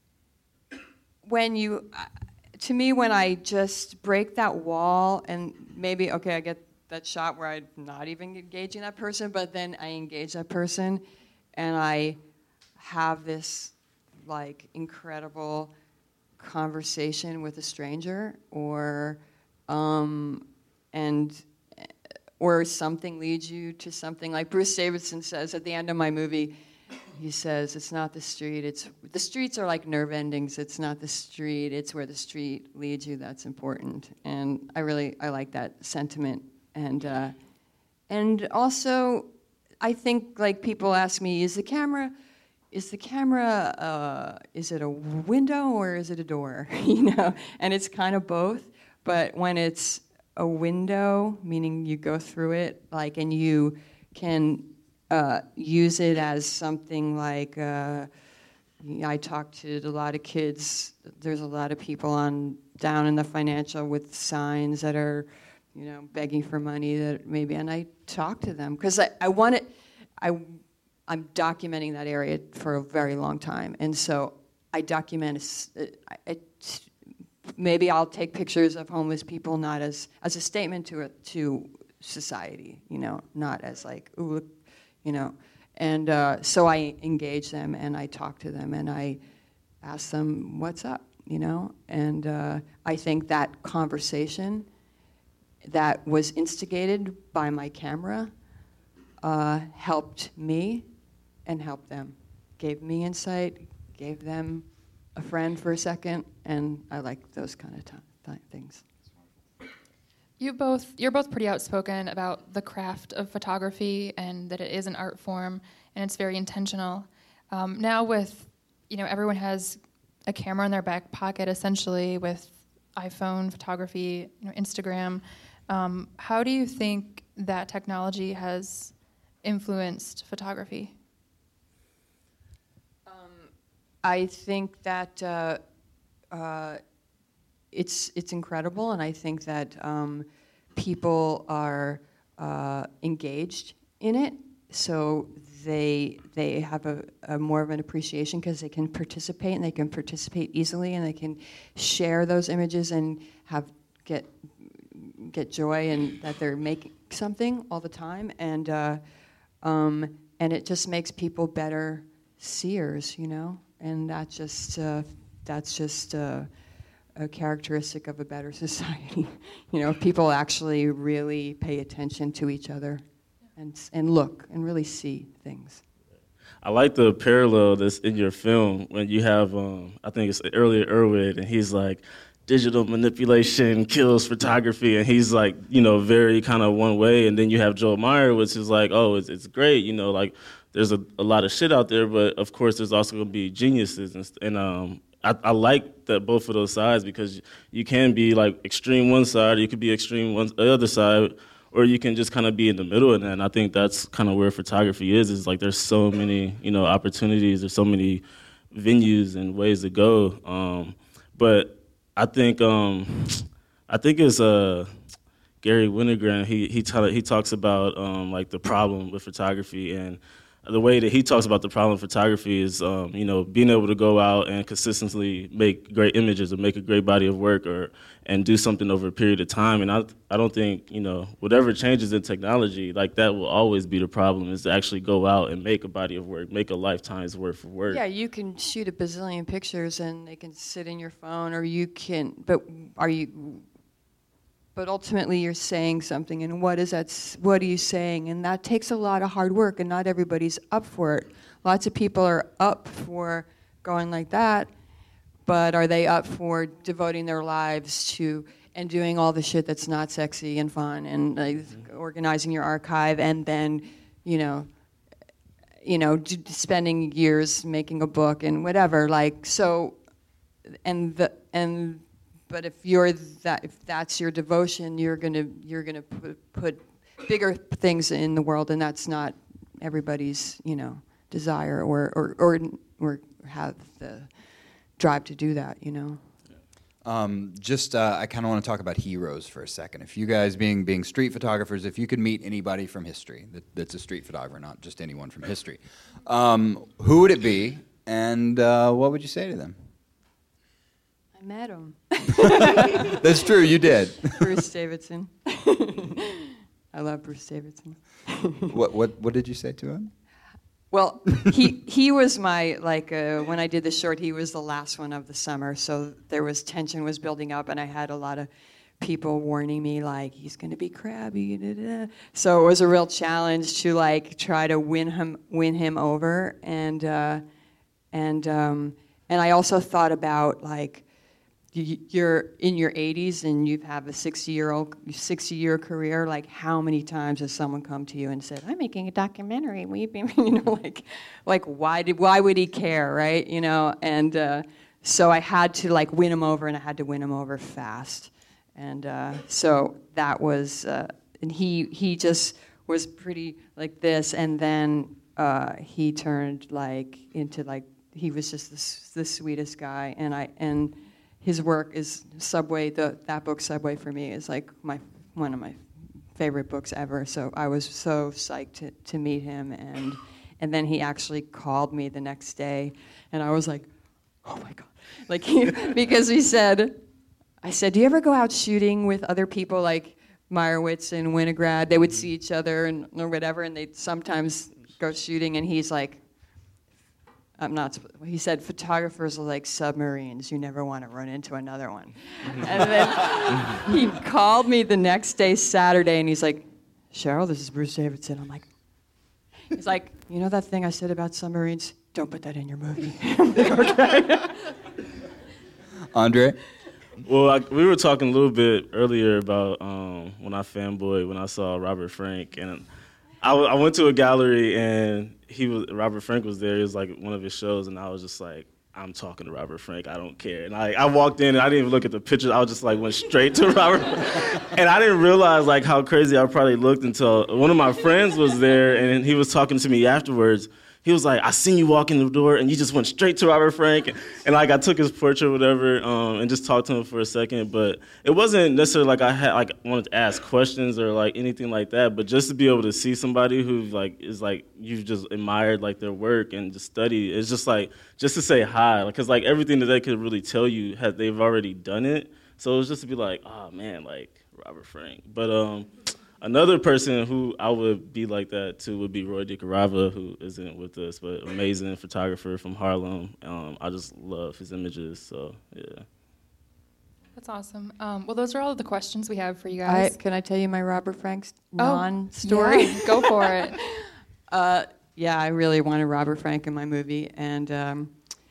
when you, uh, to me, when I just break that wall and maybe okay, I get that shot where I'm not even engaging that person, but then I engage that person, and I have this like incredible conversation with a stranger, or um, and or something leads you to something. Like Bruce Davidson says at the end of my movie, he says, it's not the street, it's the streets are like nerve endings. It's not the street, it's where the street leads you that's important. And I really, I like that sentiment. And uh, and also, I think like people ask me, is the camera, is the camera, uh, is it a window or is it a door? You know, and it's kind of both. But when it's a window, meaning you go through it, like, and you can uh, use it as something like. Uh, I talk to a lot of kids. There's a lot of people on down in the financial with signs that are, you know, begging for money that maybe, and I talk to them because I, I want it. I, I'm documenting that area for a very long time, and so I document. I, I, maybe I'll take pictures of homeless people not as as a statement to to society, you know, not as like, ooh, look, you know. And uh, so I engage them, and I talk to them, and I ask them, what's up, you know? And uh, I think that conversation that was instigated by my camera uh, helped me and helped them. Gave me insight, gave them a friend for a second, and I like those kind of t- th- things. You both, you're both pretty outspoken about the craft of photography and that it is an art form and it's very intentional. Um, now with, you know, everyone has a camera in their back pocket essentially with iPhone photography, you know, Instagram. Um, how do you think that technology has influenced photography? Um, I think that uh, uh, It's it's incredible, and I think that um, people are uh, engaged in it, so they they have a, a more of an appreciation because they can participate, and they can participate easily, and they can share those images and have get get joy and that they're making something all the time, and uh, um, and it just makes people better seers, you know, and that just uh, that's just. Uh, a characteristic of a better society. You know, people actually really pay attention to each other and and look and really see things. I like the parallel that's in your film when you have, um, I think it's earlier Irwin, and he's like, digital manipulation kills photography, and he's like, you know, very kind of one way, and then you have Joel Meyer, which is like, oh, it's, it's great, you know, like there's a, a lot of shit out there, but of course there's also gonna be geniuses, and, and um, I, I like that both of those sides because you can be like extreme one side, or you could be extreme one the other side, or you can just kind of be in the middle of that. And I think that's kind of where photography is. Is like there's so many, you know, opportunities. There's so many venues and ways to go. Um, but I think um, I think it's uh, Gary Winogrand. He he ta- he talks about um, like the problem with photography, and the way that he talks about the problem of photography is, um, you know, being able to go out and consistently make great images or make a great body of work or and do something over a period of time. And I I don't think, you know, whatever changes in technology, like that will always be the problem, is to actually go out and make a body of work, make a lifetime's worth of work. Yeah, you can shoot a bazillion pictures and they can sit in your phone, or you can, but are you, but ultimately you're saying something, and what is that, what are you saying? And that takes a lot of hard work, and not everybody's up for it. Lots of people are up for going like that, but are they up for devoting their lives to and doing all the shit that's not sexy and fun, and like, mm-hmm. organizing your archive, and then, you know, you know, d- spending years making a book and whatever, like, so, and the, and, but if you're that, if that's your devotion, you're gonna you're gonna put, put bigger things in the world, and that's not everybody's, you know, desire or or or, or have the drive to do that, you know. Um, just, uh, I kind of want to talk about heroes for a second. If you guys, being being street photographers, if you could meet anybody from history that, that's a street photographer, not just anyone from history, um, who would it be, and uh, what would you say to them? I met him. That's true, you did. Bruce Davidson. I love Bruce Davidson. what what what did you say to him? Well, he he was my, like, uh, when I did the short, he was the last one of the summer, so there was tension was building up, and I had a lot of people warning me, like, he's going to be crabby, da, da, da. So it was a real challenge to, like, try to win him win him over, and uh, and um, and I also thought about, like, you're in your eighties and you have a sixty-year-old, sixty-year career. Like, how many times has someone come to you and said, "I'm making a documentary"? We, you know, like, like why did, why would he care, right? You know, and uh, so I had to, like, win him over, and I had to win him over fast, and uh, so that was, uh, and he he just was pretty like this, and then uh, he turned like into like he was just the, the sweetest guy, and I and. His work is Subway. The that book Subway for me is like my one of my favorite books ever. So I was so psyched to, to meet him, and and then he actually called me the next day, and I was like, oh my god, like he, because he said, I said, do you ever go out shooting with other people like Meyerowitz and Winograd? They would see each other and or whatever, and they'd sometimes go shooting, and he's like. I'm not. He said, photographers are like submarines. You never want to run into another one. And then he called me the next day, Saturday, and he's like, Cheryl, this is Bruce Davidson. I'm like, he's like, you know that thing I said about submarines? Don't put that in your movie. Okay. Andre? Well, I, we were talking a little bit earlier about um, when I fanboyed, when I saw Robert Frank, and I, w- I went to a gallery, and he was Robert Frank was there. It was like one of his shows, and I was just like, I'm talking to Robert Frank. I don't care. And I, I walked in, and I didn't even look at the pictures. I was just like, went straight to Robert. And I didn't realize like how crazy I probably looked until one of my friends was there, and he was talking to me afterwards. He was like, I seen you walk in the door, and you just went straight to Robert Frank. And, and like, I took his portrait or whatever, um, and just talked to him for a second. But it wasn't necessarily like I had like wanted to ask questions or like anything like that. But just to be able to see somebody who like is like you've just admired like their work and just study, it's just like just to say hi, because like, like everything that they could really tell you has they've already done it. So it was just to be like, oh man, like Robert Frank. But um. Another person who I would be like that to would be Roy DeCarava, who isn't with us, but amazing photographer from Harlem. Um, I just love his images, so yeah. That's awesome. Um, well, those are all of the questions we have for you I, guys. can I tell you my Robert Frank Oh, non-story? yeah, go for it. uh, yeah, I really wanted Robert Frank in my movie, and um,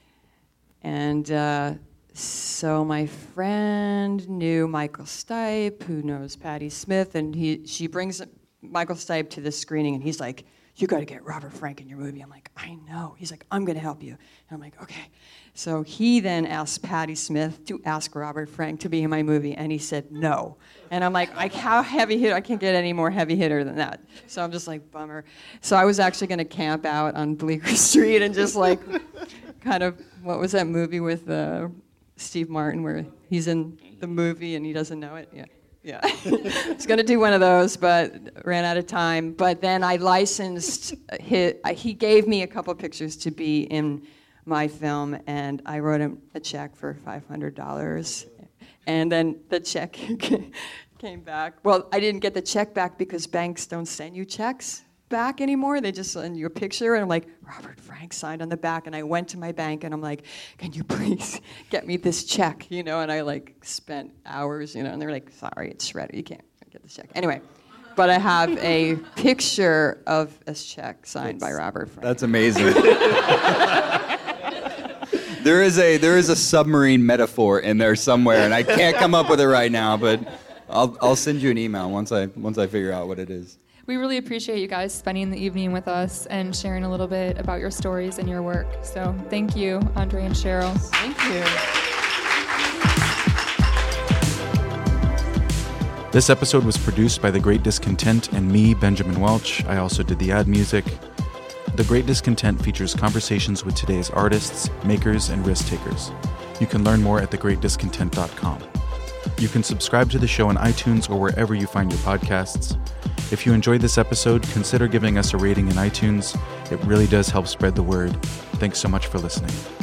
and. Uh, So my friend knew Michael Stipe, who knows Patti Smith, and he she brings Michael Stipe to this screening, and he's like, you got to get Robert Frank in your movie. I'm like, I know. He's like, I'm going to help you. And I'm like, okay. So he then asked Patti Smith to ask Robert Frank to be in my movie, and he said no. And I'm like, I, how heavy hitter? I can't get any more heavy hitter than that. So I'm just like, bummer. So I was actually going to camp out on Bleecker Street and just like kind of, what was that movie with... Uh, Steve Martin, where he's in the movie and he doesn't know it. Yeah, yeah. I was gonna do one of those, but ran out of time. But then I licensed. His, he gave me a couple pictures to be in my film, and I wrote him a check for five hundred dollars. And then the check came back. Well, I didn't get the check back because banks don't send you checks back anymore. They just send you a picture, and I'm like, Robert Frank signed on the back. And I went to my bank, and I'm like, can you please get me this check? You know, and I like spent hours, you know, and they're like, sorry, it's shredded. You can't get the check. Anyway, but I have a picture of a check signed that's, by Robert Frank. That's amazing. There is a there is a submarine metaphor in there somewhere, and I can't come up with it right now, but I'll I'll send you an email once I once I figure out what it is. We really appreciate you guys spending the evening with us and sharing a little bit about your stories and your work. So thank you, Andre and Cheryl. Thank you. This episode was produced by The Great Discontent and me, Benjamin Welch. I also did the ad music. The Great Discontent features conversations with today's artists, makers, and risk takers. You can learn more at the great discontent dot com. You can subscribe to the show on iTunes or wherever you find your podcasts. If you enjoyed this episode, consider giving us a rating in iTunes. It really does help spread the word. Thanks so much for listening.